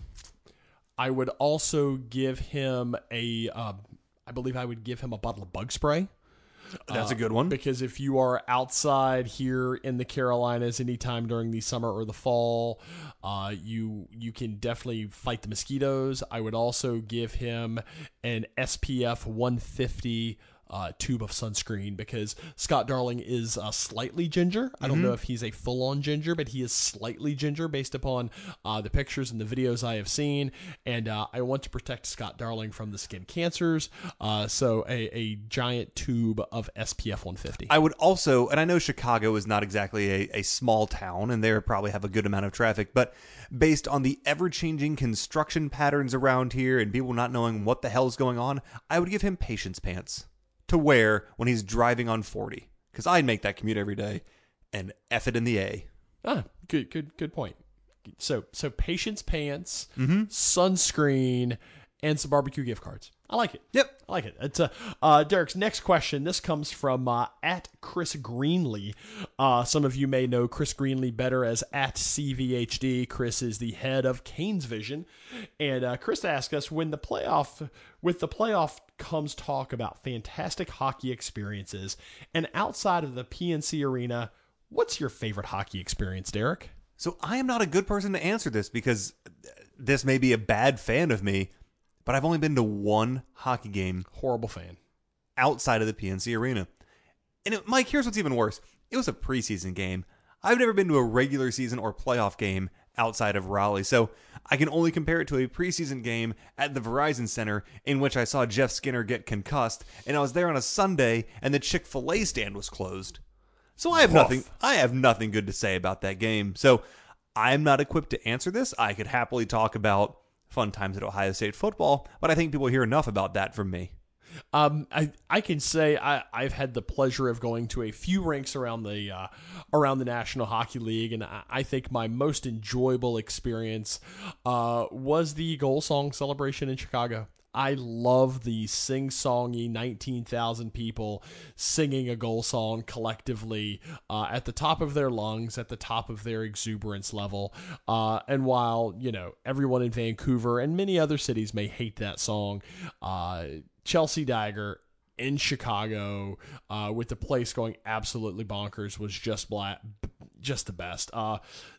I would also give him a, uh, I believe I would give him a bottle of bug spray. That's a good one. Because if you are outside here in the Carolinas anytime during the summer or the fall, uh, you you can definitely fight the mosquitoes. I would also give him an S P F one fifty uh, tube of sunscreen because Scott Darling is uh, slightly ginger. I don't Mm-hmm. know if he's a full-on ginger, but he is slightly ginger based upon uh, the pictures and the videos I have seen. And uh, I want to protect Scott Darling from the skin cancers. Uh, so a, a giant tube of S P F one fifty. I would also, and I know Chicago is not exactly a, a small town, and they probably have a good amount of traffic, but based on the ever-changing construction patterns around here and people not knowing what the hell is going on, I would give him patience pants to wear when he's driving on forty. Because I'd make that commute every day, and F it in the A. Ah, good, good, good point. So, so patience pants, Mm-hmm. sunscreen, and some barbecue gift cards. I like it. Yep. I like it. It's uh, uh, Derek's next question. This comes from uh, at Chris Greenlee. Uh, some of you may know Chris Greenlee better as at C V H D. Chris is the head of Canes Vision, and uh, Chris asked us when the playoff, with the playoff comes talk about fantastic hockey experiences, and outside of the P N C Arena, what's your favorite hockey experience, Derek? So I am not a good person to answer this because this may be a bad fan of me, but I've only been to one hockey game Horrible fan. outside of the P N C Arena. And it, Mike, here's what's even worse. It was a preseason game. I've never been to a regular season or playoff game outside of Raleigh, so I can only compare it to a preseason game at the Verizon Center in which I saw Jeff Skinner get concussed, and I was there on a Sunday, and the Chick-fil-A stand was closed. So I have Woof. nothing. I have nothing good to say about that game. So I'm not equipped to answer this. I could happily talk about fun times at Ohio State football, but I think people hear enough about that from me. Um, I I can say I I've had the pleasure of going to a few rinks around the uh, around the National Hockey League, and I, I think my most enjoyable experience uh, was the goal song celebration in Chicago. I love the sing-songy nineteen thousand people singing a goal song collectively uh, at the top of their lungs, at the top of their exuberance level. Uh, and while, you know, everyone in Vancouver and many other cities may hate that song, uh, Chelsea Dagger in Chicago uh, with the place going absolutely bonkers was just black, just the best. Uh,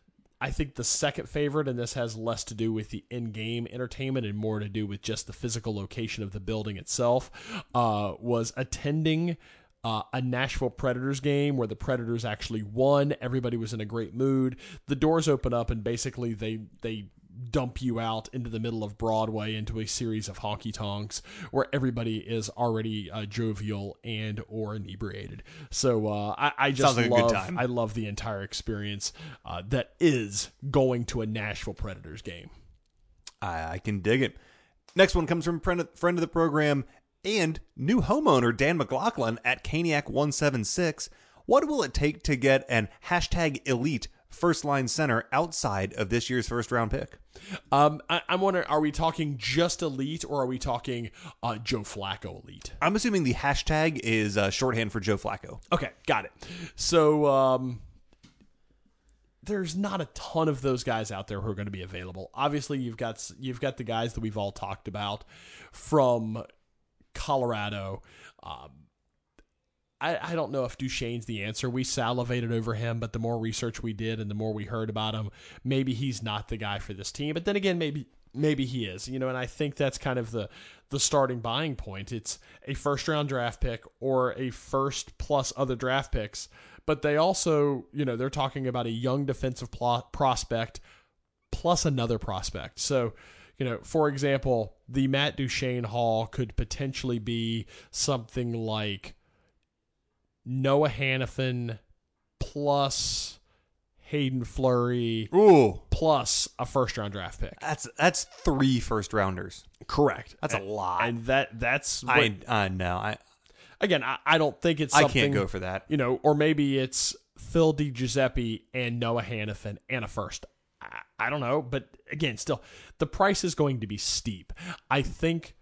I think the second favorite, and this has less to do with the in-game entertainment and more to do with just the physical location of the building itself, uh, was attending uh, a Nashville Predators game where the Predators actually won. Everybody was in a great mood. The doors open up and basically they they dump you out into the middle of Broadway into a series of honky-tonks where everybody is already uh, jovial and or inebriated. So uh, I, I just Sounds like a good love time. I love the entire experience uh, that is going to a Nashville Predators game. I, I can dig it. Next one comes from friend, friend of the program and new homeowner Dan McLaughlin at Caniac one seven six. What will it take to get an hashtag elite first line center outside of this year's first round pick? Um, I, I'm wondering, are we talking just elite or are we talking uh, Joe Flacco elite? I'm assuming the hashtag is uh, shorthand for Joe Flacco. Okay, got it. So um, there's not a ton of those guys out there who are going to be available. Obviously, you've got you've got the guys that we've all talked about from Colorado. Um, I, I don't know if Duchesne's the answer. We salivated over him, but the more research we did and the more we heard about him, maybe he's not the guy for this team. But then again, maybe maybe he is. You know, and I think that's kind of the the starting buying point. It's a first round draft pick or a first plus other draft picks. But they also, you know, they're talking about a young defensive pl- prospect plus another prospect. So, you know, for example, the Matt Duchene haul could potentially be something like Noah Hannafin plus Hayden Fleury Ooh, plus a first-round draft pick. that's that's three first rounders. Correct. That's and, a lot. And that that's what, I I know. I again, I, I don't think it's I something, can't go for that. You know, or maybe it's Phil DiGiuseppe and Noah Hannafin and a first. I, I don't know, but again, still, the price is going to be steep. I think.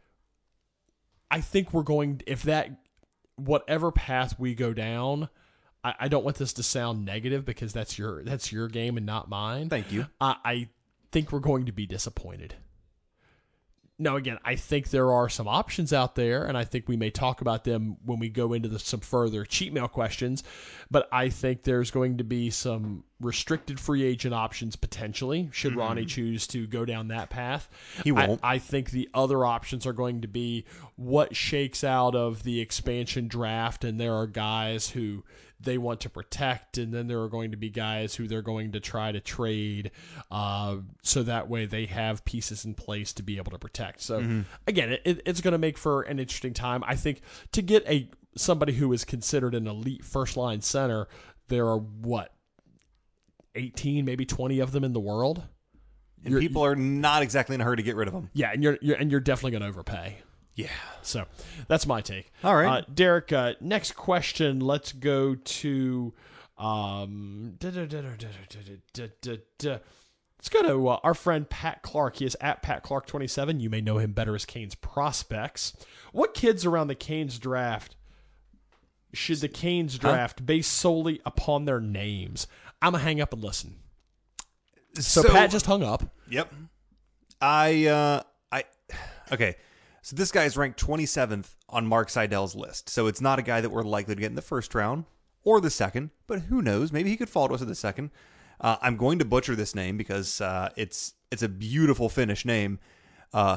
I think we're going if that whatever path we go down. I, I don't want this to sound negative because that's your that's your game and not mine. Thank you. I, I think we're going to be disappointed. Now, again, I think there are some options out there, and I think we may talk about them when we go into the, some further cheat mail questions, but I think there's going to be some restricted free agent options potentially, should mm-hmm. Ronnie choose to go down that path. He won't. I, I think the other options are going to be what shakes out of the expansion draft, and there are guys who they want to protect, and then there are going to be guys who they're going to try to trade uh, so that way they have pieces in place to be able to protect. So, mm-hmm. again, it, it's going to make for an interesting time. I think to get a somebody who is considered an elite first-line center, there are, what, eighteen, maybe twenty of them in the world? And you're, people are not exactly in a hurry to get rid of them. Yeah, and you're, you're, and you're definitely going to overpay. Yeah. So that's my take. All right. Uh, Derek, uh, next question. Let's go to. Um, da, da, da, da, da, da, da. Let's go to uh, our friend Pat Clark. He is at Pat Clark twenty-seven. You may know him better as Canes Prospects. What kids around the Canes draft should the Canes draft huh? based solely upon their names? I'm going to hang up and listen. So, so Pat just hung up. Yep. I, uh, I, okay. So this guy is ranked twenty-seventh on Mark Seidel's list. So it's not a guy that we're likely to get in the first round or the second, but who knows? Maybe he could fall to us in the second. Uh, I'm going to butcher this name because uh, it's it's a beautiful Finnish name. Uh,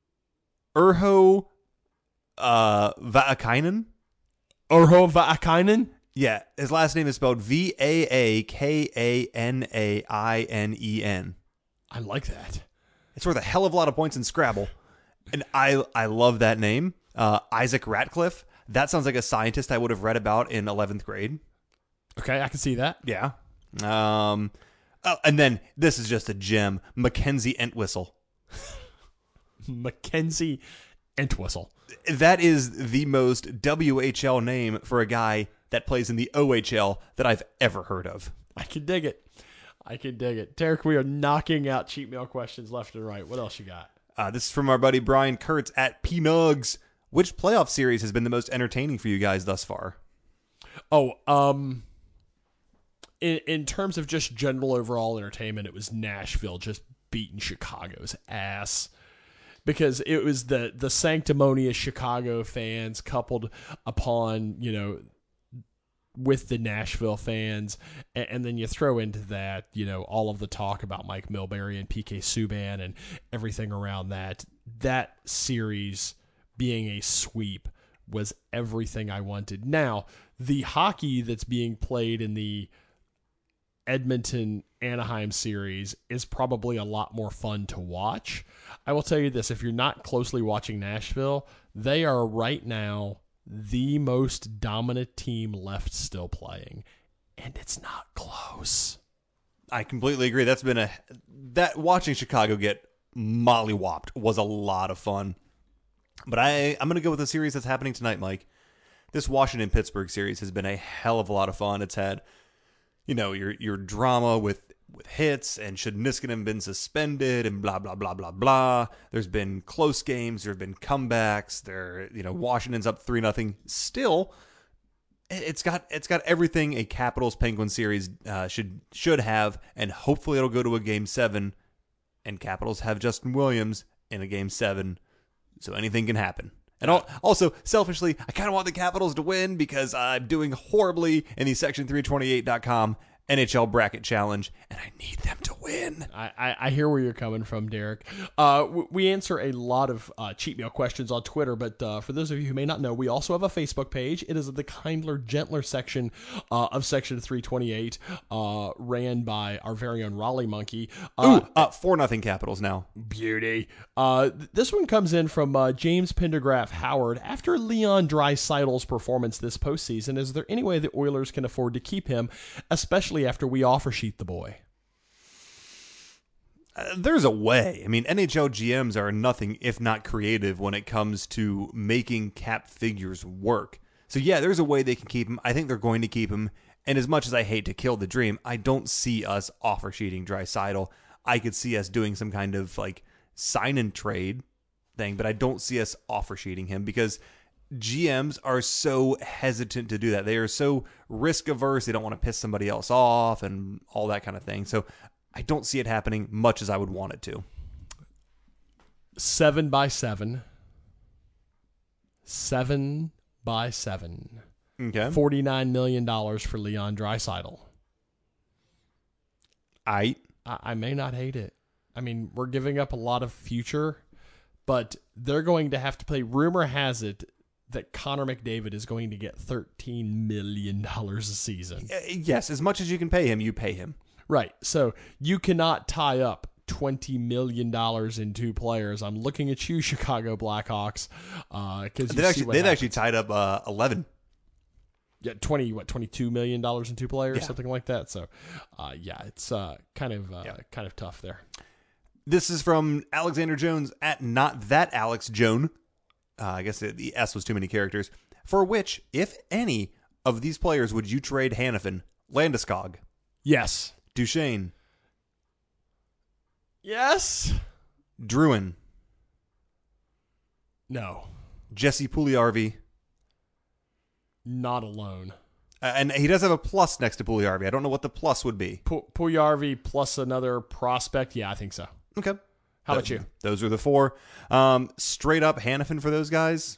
Urho uh, Vaakainen? Urho Vaakainen? Yeah, his last name is spelled V A A K A N A I N E N. I like that. It's worth a hell of a lot of points in Scrabble. And I I love that name. Uh, Isaac Ratcliffe. That sounds like a scientist I would have read about in eleventh grade. Okay, I can see that. Yeah. Um, oh, and then this is just a gem. Mackenzie Entwistle. Mackenzie Entwistle. That is the most W H L name for a guy that plays in the O H L that I've ever heard of. I can dig it. I can dig it. Derek, we are knocking out cheat mail questions left and right. What else you got? Uh, this is from our buddy Brian Kurtz at P Nugs. Which playoff series has been the most entertaining for you guys thus far? Oh, um, in in terms of just general overall entertainment, it was Nashville just beating Chicago's ass. Because it was the, the sanctimonious Chicago fans coupled upon, you know, with the Nashville fans, and, and then you throw into that, you know, all of the talk about Mike Milbury and P K Subban and everything around that. That series being a sweep was everything I wanted. Now, the hockey that's being played in the Edmonton-Anaheim series is probably a lot more fun to watch. I will tell you this, if you're not closely watching Nashville, they are right now the most dominant team left still playing, and it's not close. I completely agree. That's been a that watching Chicago get mollywopped was a lot of fun. But I I'm going to go with the series that's happening tonight, Mike. This Washington-Pittsburgh series has been a hell of a lot of fun. It's had, you know, your your drama with with hits and should Niskanen have been suspended and blah blah blah blah blah. There's been close games. There have been comebacks. There, you know, Washington's up three nothing. Still, it's got it's got everything a Capitals Penguins series uh, should should have, and hopefully it'll go to a game seven, and Capitals have Justin Williams in a game seven, so anything can happen. And al- also, selfishly, I kind of want the Capitals to win because I'm doing horribly in the Section three twenty-eight dot com N H L Bracket Challenge, and I need them to win. I, I, I hear where you're coming from, Derek. Uh, w- we answer a lot of uh, cheat mail questions on Twitter, but uh, for those of you who may not know, we also have a Facebook page. It is the Kindler, Gentler section uh, of Section three twenty-eight, uh, ran by our very own Raleigh Monkey. Uh, Ooh, uh, four nothing Capitals now. Beauty. Uh, th- this one comes in from uh, James Pendergraph Howard. After Leon Draisaitl's performance this postseason, is there any way the Oilers can afford to keep him, especially after we offer sheet the boy? Uh, there's a way. I mean, N H L G Ms are nothing if not creative when it comes to making cap figures work. So yeah, there's a way they can keep him. I think they're going to keep him. And as much as I hate to kill the dream, I don't see us offer sheeting Draisaitl. I could see us doing some kind of like sign and trade thing, but I don't see us offer sheeting him because G Ms are so hesitant to do that. They are so risk averse. They don't want to piss somebody else off and all that kind of thing. So I don't see it happening much as I would want it to. Seven by seven. Seven by seven. Okay. forty-nine million dollars for Leon Draisaitl. I I, I may not hate it. I mean, we're giving up a lot of future, but they're going to have to play. Rumor has it that Connor McDavid is going to get thirteen million dollars a season. Yes, as much as you can pay him, you pay him. Right. So you cannot tie up twenty million dollars in two players. I'm looking at you, Chicago Blackhawks, because uh, they've actually they've actually tied up uh, eleven. Yeah, twenty what twenty-two million dollars in two players, yeah. something like that. So, uh, yeah, it's uh, kind of uh, yeah. kind of tough there. This is from Alexander Jones at not that Alex Joan. Uh, I guess the, the S was too many characters. For which, if any, of these players would you trade Hannafin, Landeskog, Yes. Duchesne, Yes. Druin, No. Jesse Puljujarvi? Not alone. Uh, and he does have a plus next to Puljujarvi. I don't know what the plus would be. Pu- Puljujarvi plus another prospect. Yeah, I think so. Okay. How Th- about you? Those are the four. Um, straight up Hannafin for those guys.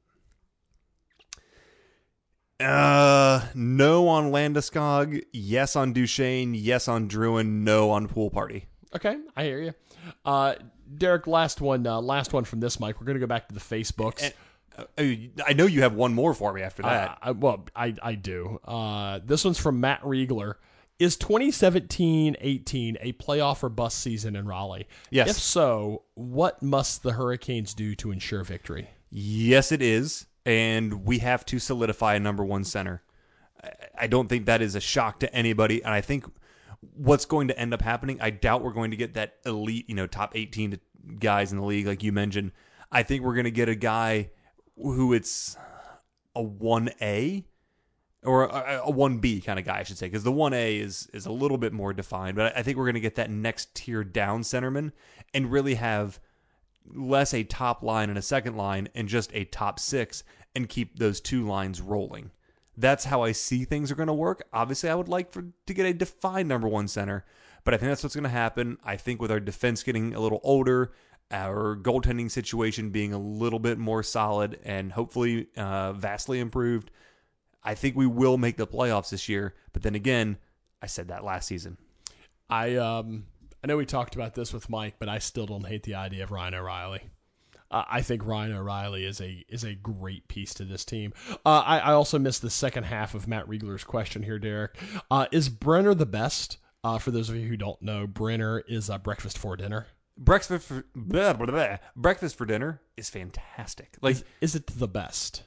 Uh, no on Landeskog. Yes on Duchesne. Yes on Druin. No on Pool Party. Okay, I hear you. Uh, Derek, last one. Uh, last one from this mic. We're going to go back to the Facebooks. And, uh, I know you have one more for me after that. Uh, I, well, I, I do. Uh, this one's from Matt Riegler. Is twenty seventeen eighteen a playoff or bust season in Raleigh? Yes. If so, what must the Hurricanes do to ensure victory? Yes, it is. And we have to solidify a number one center. I don't think that is a shock to anybody. And I think what's going to end up happening, I doubt we're going to get that elite, you know, top eighteen guys in the league, like you mentioned. I think we're going to get a guy who it's a one A or a, a one B kind of guy, I should say, because the one A is is a little bit more defined. But I think we're going to get that next tier down centerman and really have less a top line and a second line and just a top six and keep those two lines rolling. That's how I see things are going to work. Obviously, I would like for to get a defined number one center, but I think that's what's going to happen. I think with our defense getting a little older, our goaltending situation being a little bit more solid and hopefully uh, vastly improved, I think we will make the playoffs this year. But then again, I said that last season. I um I know we talked about this with Mike, but I still don't hate the idea of Ryan O'Reilly. Uh, I think Ryan O'Reilly is a is a great piece to this team. Uh, I, I also missed the second half of Matt Riegler's question here, Derek. Uh, is Brenner the best? Uh, for those of you who don't know, Brenner is uh, breakfast for dinner. Breakfast for blah, blah, blah. breakfast for dinner is fantastic. Like, Is, is it the best?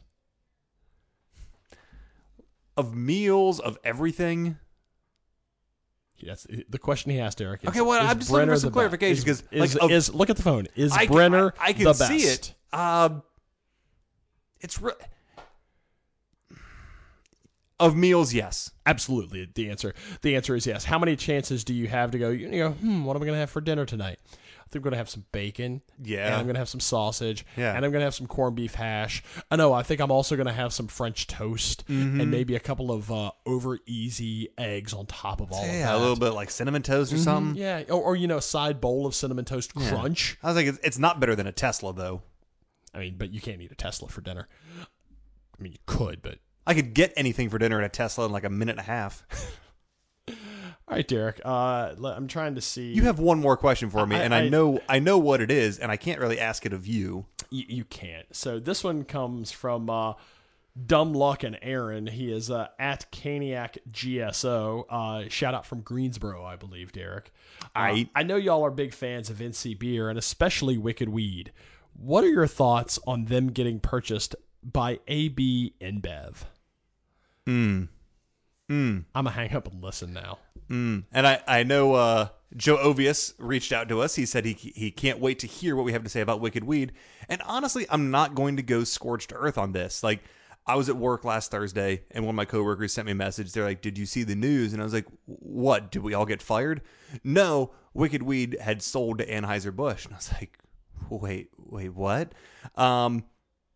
Of meals, of everything. That's the question he asked, Derek. Is, Okay, well, is I'm just looking Brenner for some the clarification, best? 'cause, Is, like, is, of- is- look at the phone. Is I can, Brenner I, I can the see best? it. Um, it's re- of meals, yes. Absolutely. The answer. The answer is yes. How many chances do you have to go? You go. Hmm. What am I going to have for dinner tonight? I think I'm going to have some bacon. Yeah. And I'm going to have some sausage. Yeah. And I'm going to have some corned beef hash. I know. I think I'm also going to have some French toast Mm-hmm. and maybe a couple of uh, over easy eggs on top of all of that. Yeah, a little bit like cinnamon toast or Mhm, something. Yeah. Or, or you know, a side bowl of cinnamon toast Yeah. crunch. I was like, it's, it's not better than a Tesla though. I mean, but you can't eat a Tesla for dinner. I mean, you could, but I could get anything for dinner in a Tesla in like a minute and a half. all right, Derek. Uh, le- I'm trying to see. You have one more question for me, I- and I, I- know I know what it is, and I can't really ask it of you. You, you can't. So this one comes from uh, Dumb Luck and Aaron. He is uh, at Caniac G S O. Uh, shout out from Greensboro, I believe, Derek. Uh, I- I know y'all are big fans of N C Beer and especially Wicked Weed. What are your thoughts on them getting purchased by A B InBev? Hmm. Hmm. I'm going to hang up and listen now. Mm. And I, I know uh, Joe Ovius reached out to us. He said he he can't wait to hear what we have to say about Wicked Weed. And honestly, I'm not going to go scorched earth on this. Like, I was at work last Thursday, and one of my coworkers sent me a message. They're like, did you see the news? And I was like, what? Did we all get fired? No, Wicked Weed had sold to Anheuser-Busch. And I was like, wait, wait, what? Um,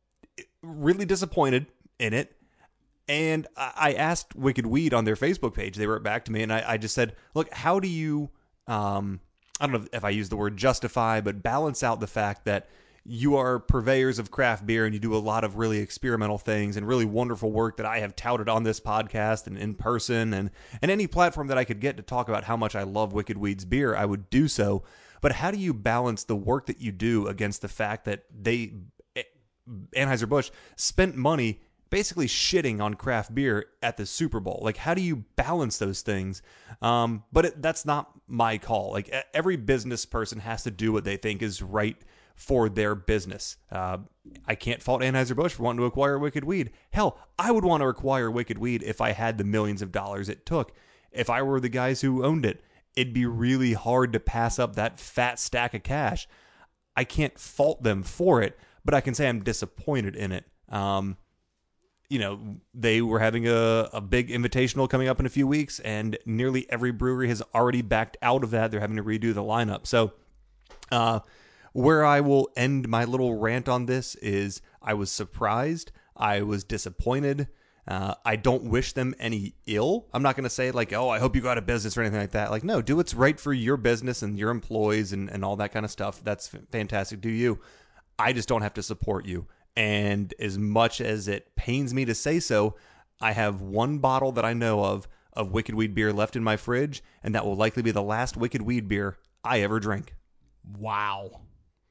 really disappointed in it. And I asked Wicked Weed on their Facebook page. They wrote back to me, and I, I just said, look, how do you, um, I don't know if I use the word justify, but balance out the fact that you are purveyors of craft beer and you do a lot of really experimental things and really wonderful work that I have touted on this podcast and in person and, and any platform that I could get to talk about how much I love Wicked Weed's beer, I would do so. But how do you balance the work that you do against the fact that they, Anheuser-Busch, spent money basically shitting on craft beer at the Super Bowl? Like, how do you balance those things? Um, but it, that's not my call. Like, every business person has to do what they think is right for their business. Uh, I can't fault Anheuser-Busch for wanting to acquire Wicked Weed. Hell, I would want to acquire Wicked Weed if I had the millions of dollars it took. If I were the guys who owned it, it'd be really hard to pass up that fat stack of cash. I can't fault them for it, but I can say I'm disappointed in it. Um, you know, they were having a, a big invitational coming up in a few weeks, and nearly every brewery has already backed out of that. They're having to redo the lineup. So, uh, where I will end my little rant on this is I was surprised. I was disappointed. Uh, I don't wish them any ill. I'm not going to say like, oh, I hope you go out of business or anything like that. Like, no, do what's right for your business and your employees and, and all that kind of stuff. That's f- fantastic. Do you. I just don't have to support you. And as much as it pains me to say so, I have one bottle that I know of of Wicked Weed beer left in my fridge, and that will likely be the last Wicked Weed beer I ever drink. Wow.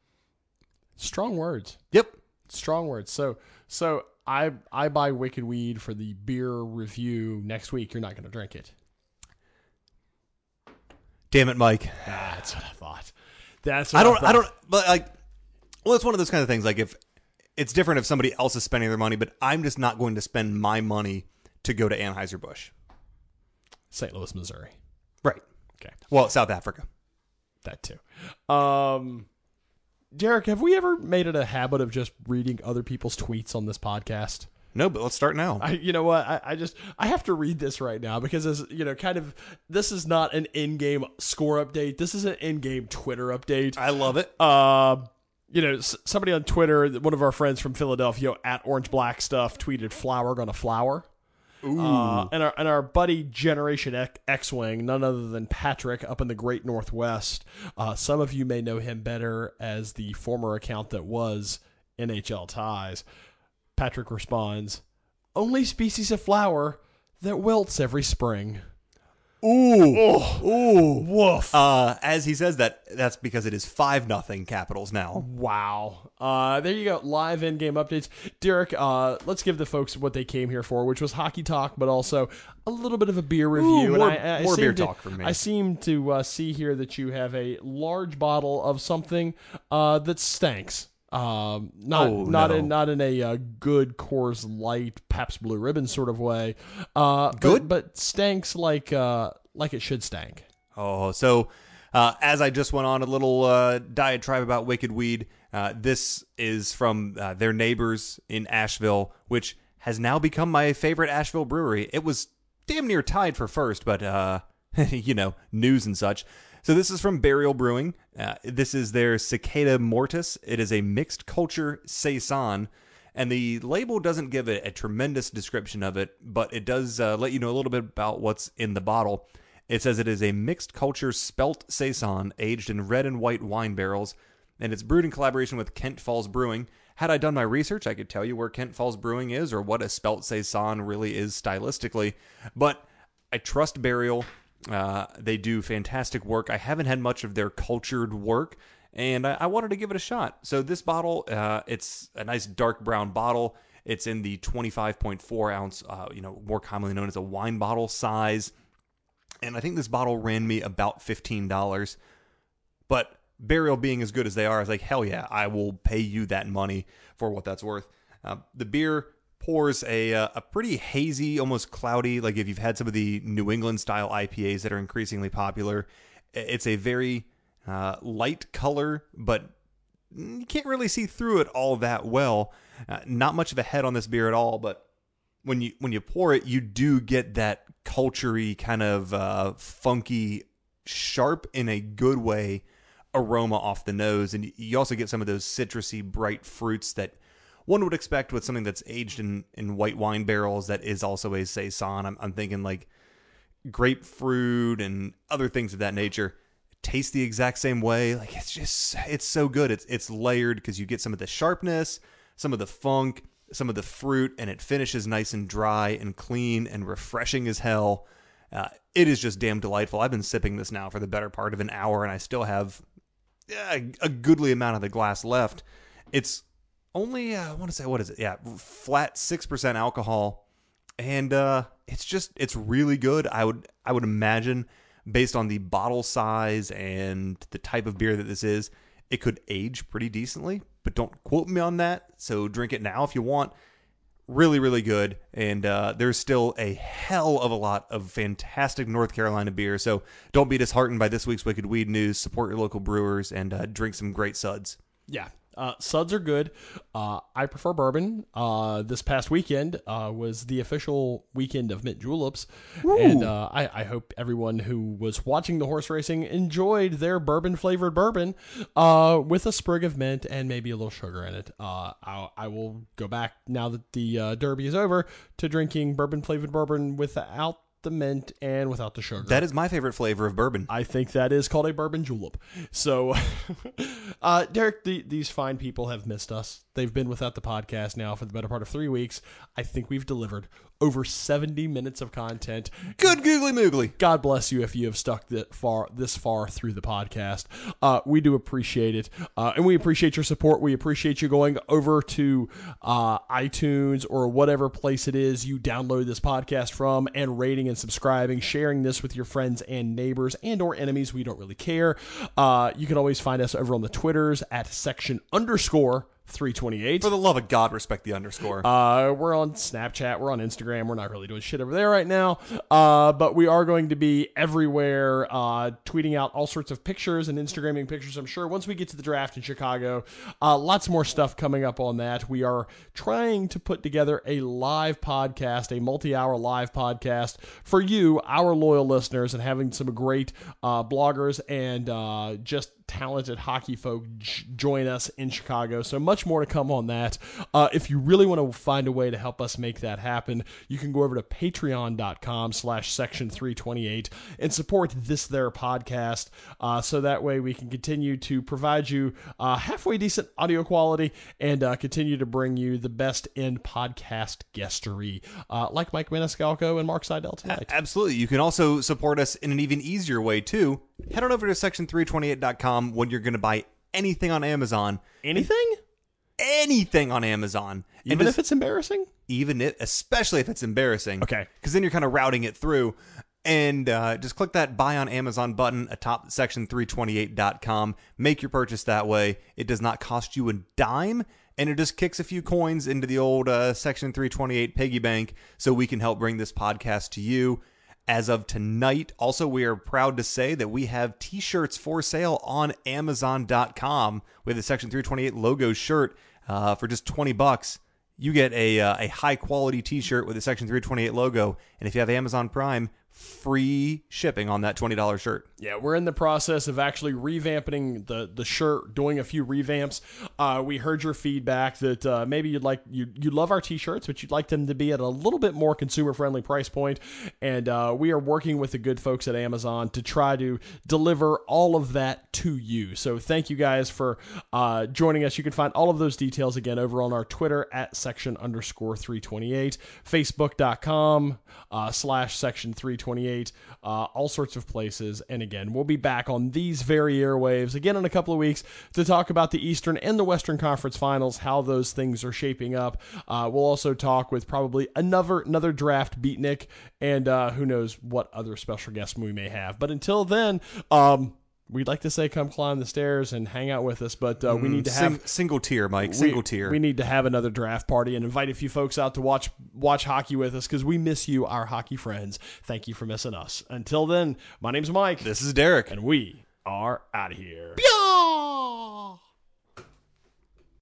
Strong words. Yep. Strong words. So, so I I buy Wicked Weed for the beer review next week. You're not going to drink it. Damn it, Mike. That's what I thought. That's what I don't. I, I don't. But like, well, it's one of those kind of things. Like, if it's different if somebody else is spending their money, but I'm just not going to spend my money to go to Anheuser-Busch. Saint Louis, Missouri. Right. Okay. Well, South Africa. That too. Um, Derek, have we ever made it a habit of just reading other people's tweets on this podcast? No, but let's start now. I, you know what? I, I just I have to read this right now because, as you know, kind of this is not an in-game score update. This is an in-game Twitter update. I love it. Uh, you know, s- somebody on Twitter, one of our friends from Philadelphia at Orange Black Stuff, tweeted "Flower gonna flower." Ooh. Uh, and our and our buddy Generation X- X-Wing, none other than Patrick up in the Great Northwest. Uh, some of you may know him better as the former account that was N H L Ties. Patrick responds, "Only species of flower that wilts every spring." Ooh. Oh, Ooh. woof. Uh, as he says that, that's because it is five nothing Capitals now. Wow. Uh, there you go. Live in-game updates. Derek, uh, let's give the folks what they came here for, which was hockey talk, but also a little bit of a beer review. Ooh, more and I, I more seem beer to, talk from me. I seem to uh, see here that you have a large bottle of something uh, that stinks. Um, not Oh, not no. in not in a uh, good Coors Light, Pabst Blue Ribbon sort of way. Uh, Good? but, but stinks like uh, like it should stank. Oh, so uh, as I just went on a little uh, diatribe about Wicked Weed, uh, this is from uh, their neighbors in Asheville, which has now become my favorite Asheville brewery. It was damn near tied for first, but, uh, you know, news and such. So this is from Burial Brewing. Uh, this is their Cicada Mortis. It is a mixed culture saison. And the label doesn't give a, a tremendous description of it, but it does uh, let you know a little bit about what's in the bottle. It says it is a mixed culture spelt saison aged in red and white wine barrels, and it's brewed in collaboration with Kent Falls Brewing. Had I done my research, I could tell you where Kent Falls Brewing is or what a Spelt Saison really is stylistically. But I trust Burial. Uh, they do fantastic work. I haven't had much of their cultured work, and I, I wanted to give it a shot. So this bottle, uh, it's a nice dark brown bottle. It's in the twenty-five point four ounce, uh, you know, more commonly known as a wine bottle size. And I think this bottle ran me about fifteen dollars. But Burial being as good as they are, I was like, hell yeah, I will pay you that money for what that's worth. Uh, the beer pours a uh, a pretty hazy, almost cloudy, like if you've had some of the New England style I P As that are increasingly popular. It's a very uh, light color, but you can't really see through it all that well. Uh, not much of a head on this beer at all, but when you when you pour it, you do get that culture-y kind of uh, funky, sharp in a good way aroma off the nose, and you also get some of those citrusy, bright fruits that one would expect with something that's aged in, in white wine barrels that is also a Saison. I'm, I'm thinking like grapefruit and other things of that nature. It tastes the exact same way. Like it's just, it's so good. It's it's layered because you get some of the sharpness, some of the funk, some of the fruit, and it finishes nice and dry and clean and refreshing as hell. Uh, it is just damn delightful. I've been sipping this now for the better part of an hour, and I still have a, a goodly amount of the glass left. It's only, uh, I want to say, what is it? Yeah, flat six percent alcohol, and uh, it's just, it's really good. I would, I would imagine, based on the bottle size and the type of beer that this is, it could age pretty decently, but don't quote me on that. So drink it now if you want. Really, really good. And uh, there's still a hell of a lot of fantastic North Carolina beer. So don't be disheartened by this week's Wicked Weed news. Support your local brewers and uh, drink some great suds. Yeah. Uh, suds are good. Uh, I prefer bourbon. Uh, this past weekend uh, was the official weekend of Mint Juleps. Ooh. And uh, I, I hope everyone who was watching the horse racing enjoyed their bourbon-flavored bourbon uh, with a sprig of mint and maybe a little sugar in it. Uh, I, I will go back, now that the uh, Derby is over, to drinking bourbon-flavored bourbon without the mint and without the sugar. That is my favorite flavor of bourbon. I think that is called a bourbon julep. So, uh, Derek, the, these fine people have missed us. They've been without the podcast now for the better part of three weeks. I think we've delivered over seventy minutes of content. Good googly moogly. God bless you if you have stuck that far, this far through the podcast. Uh, we do appreciate it. Uh, and we appreciate your support. We appreciate you going over to uh, iTunes or whatever place it is you download this podcast from and rating and subscribing, sharing this with your friends and neighbors and or enemies. We don't really care. Uh, you can always find us over on the Twitters at section underscore three twenty-eight. For the love of God, respect the underscore. Uh, we're on Snapchat. We're on Instagram. We're not really doing shit over there right now. Uh, but we are going to be everywhere, uh, tweeting out all sorts of pictures and Instagramming pictures, I'm sure, once we get to the draft in Chicago. Uh, lots more stuff coming up on that. We are trying to put together a live podcast, a multi-hour live podcast for you, our loyal listeners, and having some great uh, bloggers and uh, just talented hockey folk j- join us in Chicago. So much more to come on that. Uh, if you really want to find a way to help us make that happen, you can go over to patreon.com slash section 328 and support this there podcast. Uh, so that way we can continue to provide you uh, halfway decent audio quality and uh, continue to bring you the best in podcast guestery, uh, like Mike Maniscalco and Mark Seidel tonight. A- absolutely. You can also support us in an even easier way too. Head on over to section three twenty-eight dot com when you're going to buy anything on Amazon. Anything? Anything on Amazon. Even just, if it's embarrassing? Even if, especially if it's embarrassing. Okay. Because then you're kind of routing it through. And uh, just click that buy on Amazon button atop section three twenty-eight dot com. Make your purchase that way. It does not cost you a dime. And it just kicks a few coins into the old uh, section three twenty-eight piggy bank so we can help bring this podcast to you. As of tonight, also, we are proud to say that we have t-shirts for sale on amazon dot com. We have the Section three twenty-eight logo shirt uh, for just twenty bucks. You get a uh, a high-quality t-shirt with the Section three twenty-eight logo. And if you have Amazon Prime, free shipping on that twenty dollars shirt. Yeah, we're in the process of actually revamping the the shirt, doing a few revamps. Uh, we heard your feedback that uh, maybe you'd like you you love our t-shirts, but you'd like them to be at a little bit more consumer friendly price point. And uh, we are working with the good folks at Amazon to try to deliver all of that to you. So thank you guys for uh, joining us. You can find all of those details again over on our Twitter at section underscore three twenty-eight, facebook.com uh, slash section three twenty-eight, uh, all sorts of places. And again, we'll be back on these very airwaves again in a couple of weeks to talk about the Eastern and the Western Conference Finals, how those things are shaping up. Uh, we'll also talk with probably another another draft beatnik, and uh, who knows what other special guests we may have. But until then, um, we'd like to say come climb the stairs and hang out with us, but uh, we need to have... Sing, single tier, Mike, single we, tier. We need to have another draft party and invite a few folks out to watch watch hockey with us because we miss you, our hockey friends. Thank you for missing us. Until then, my name's Mike. This is Derek. And we are out of here.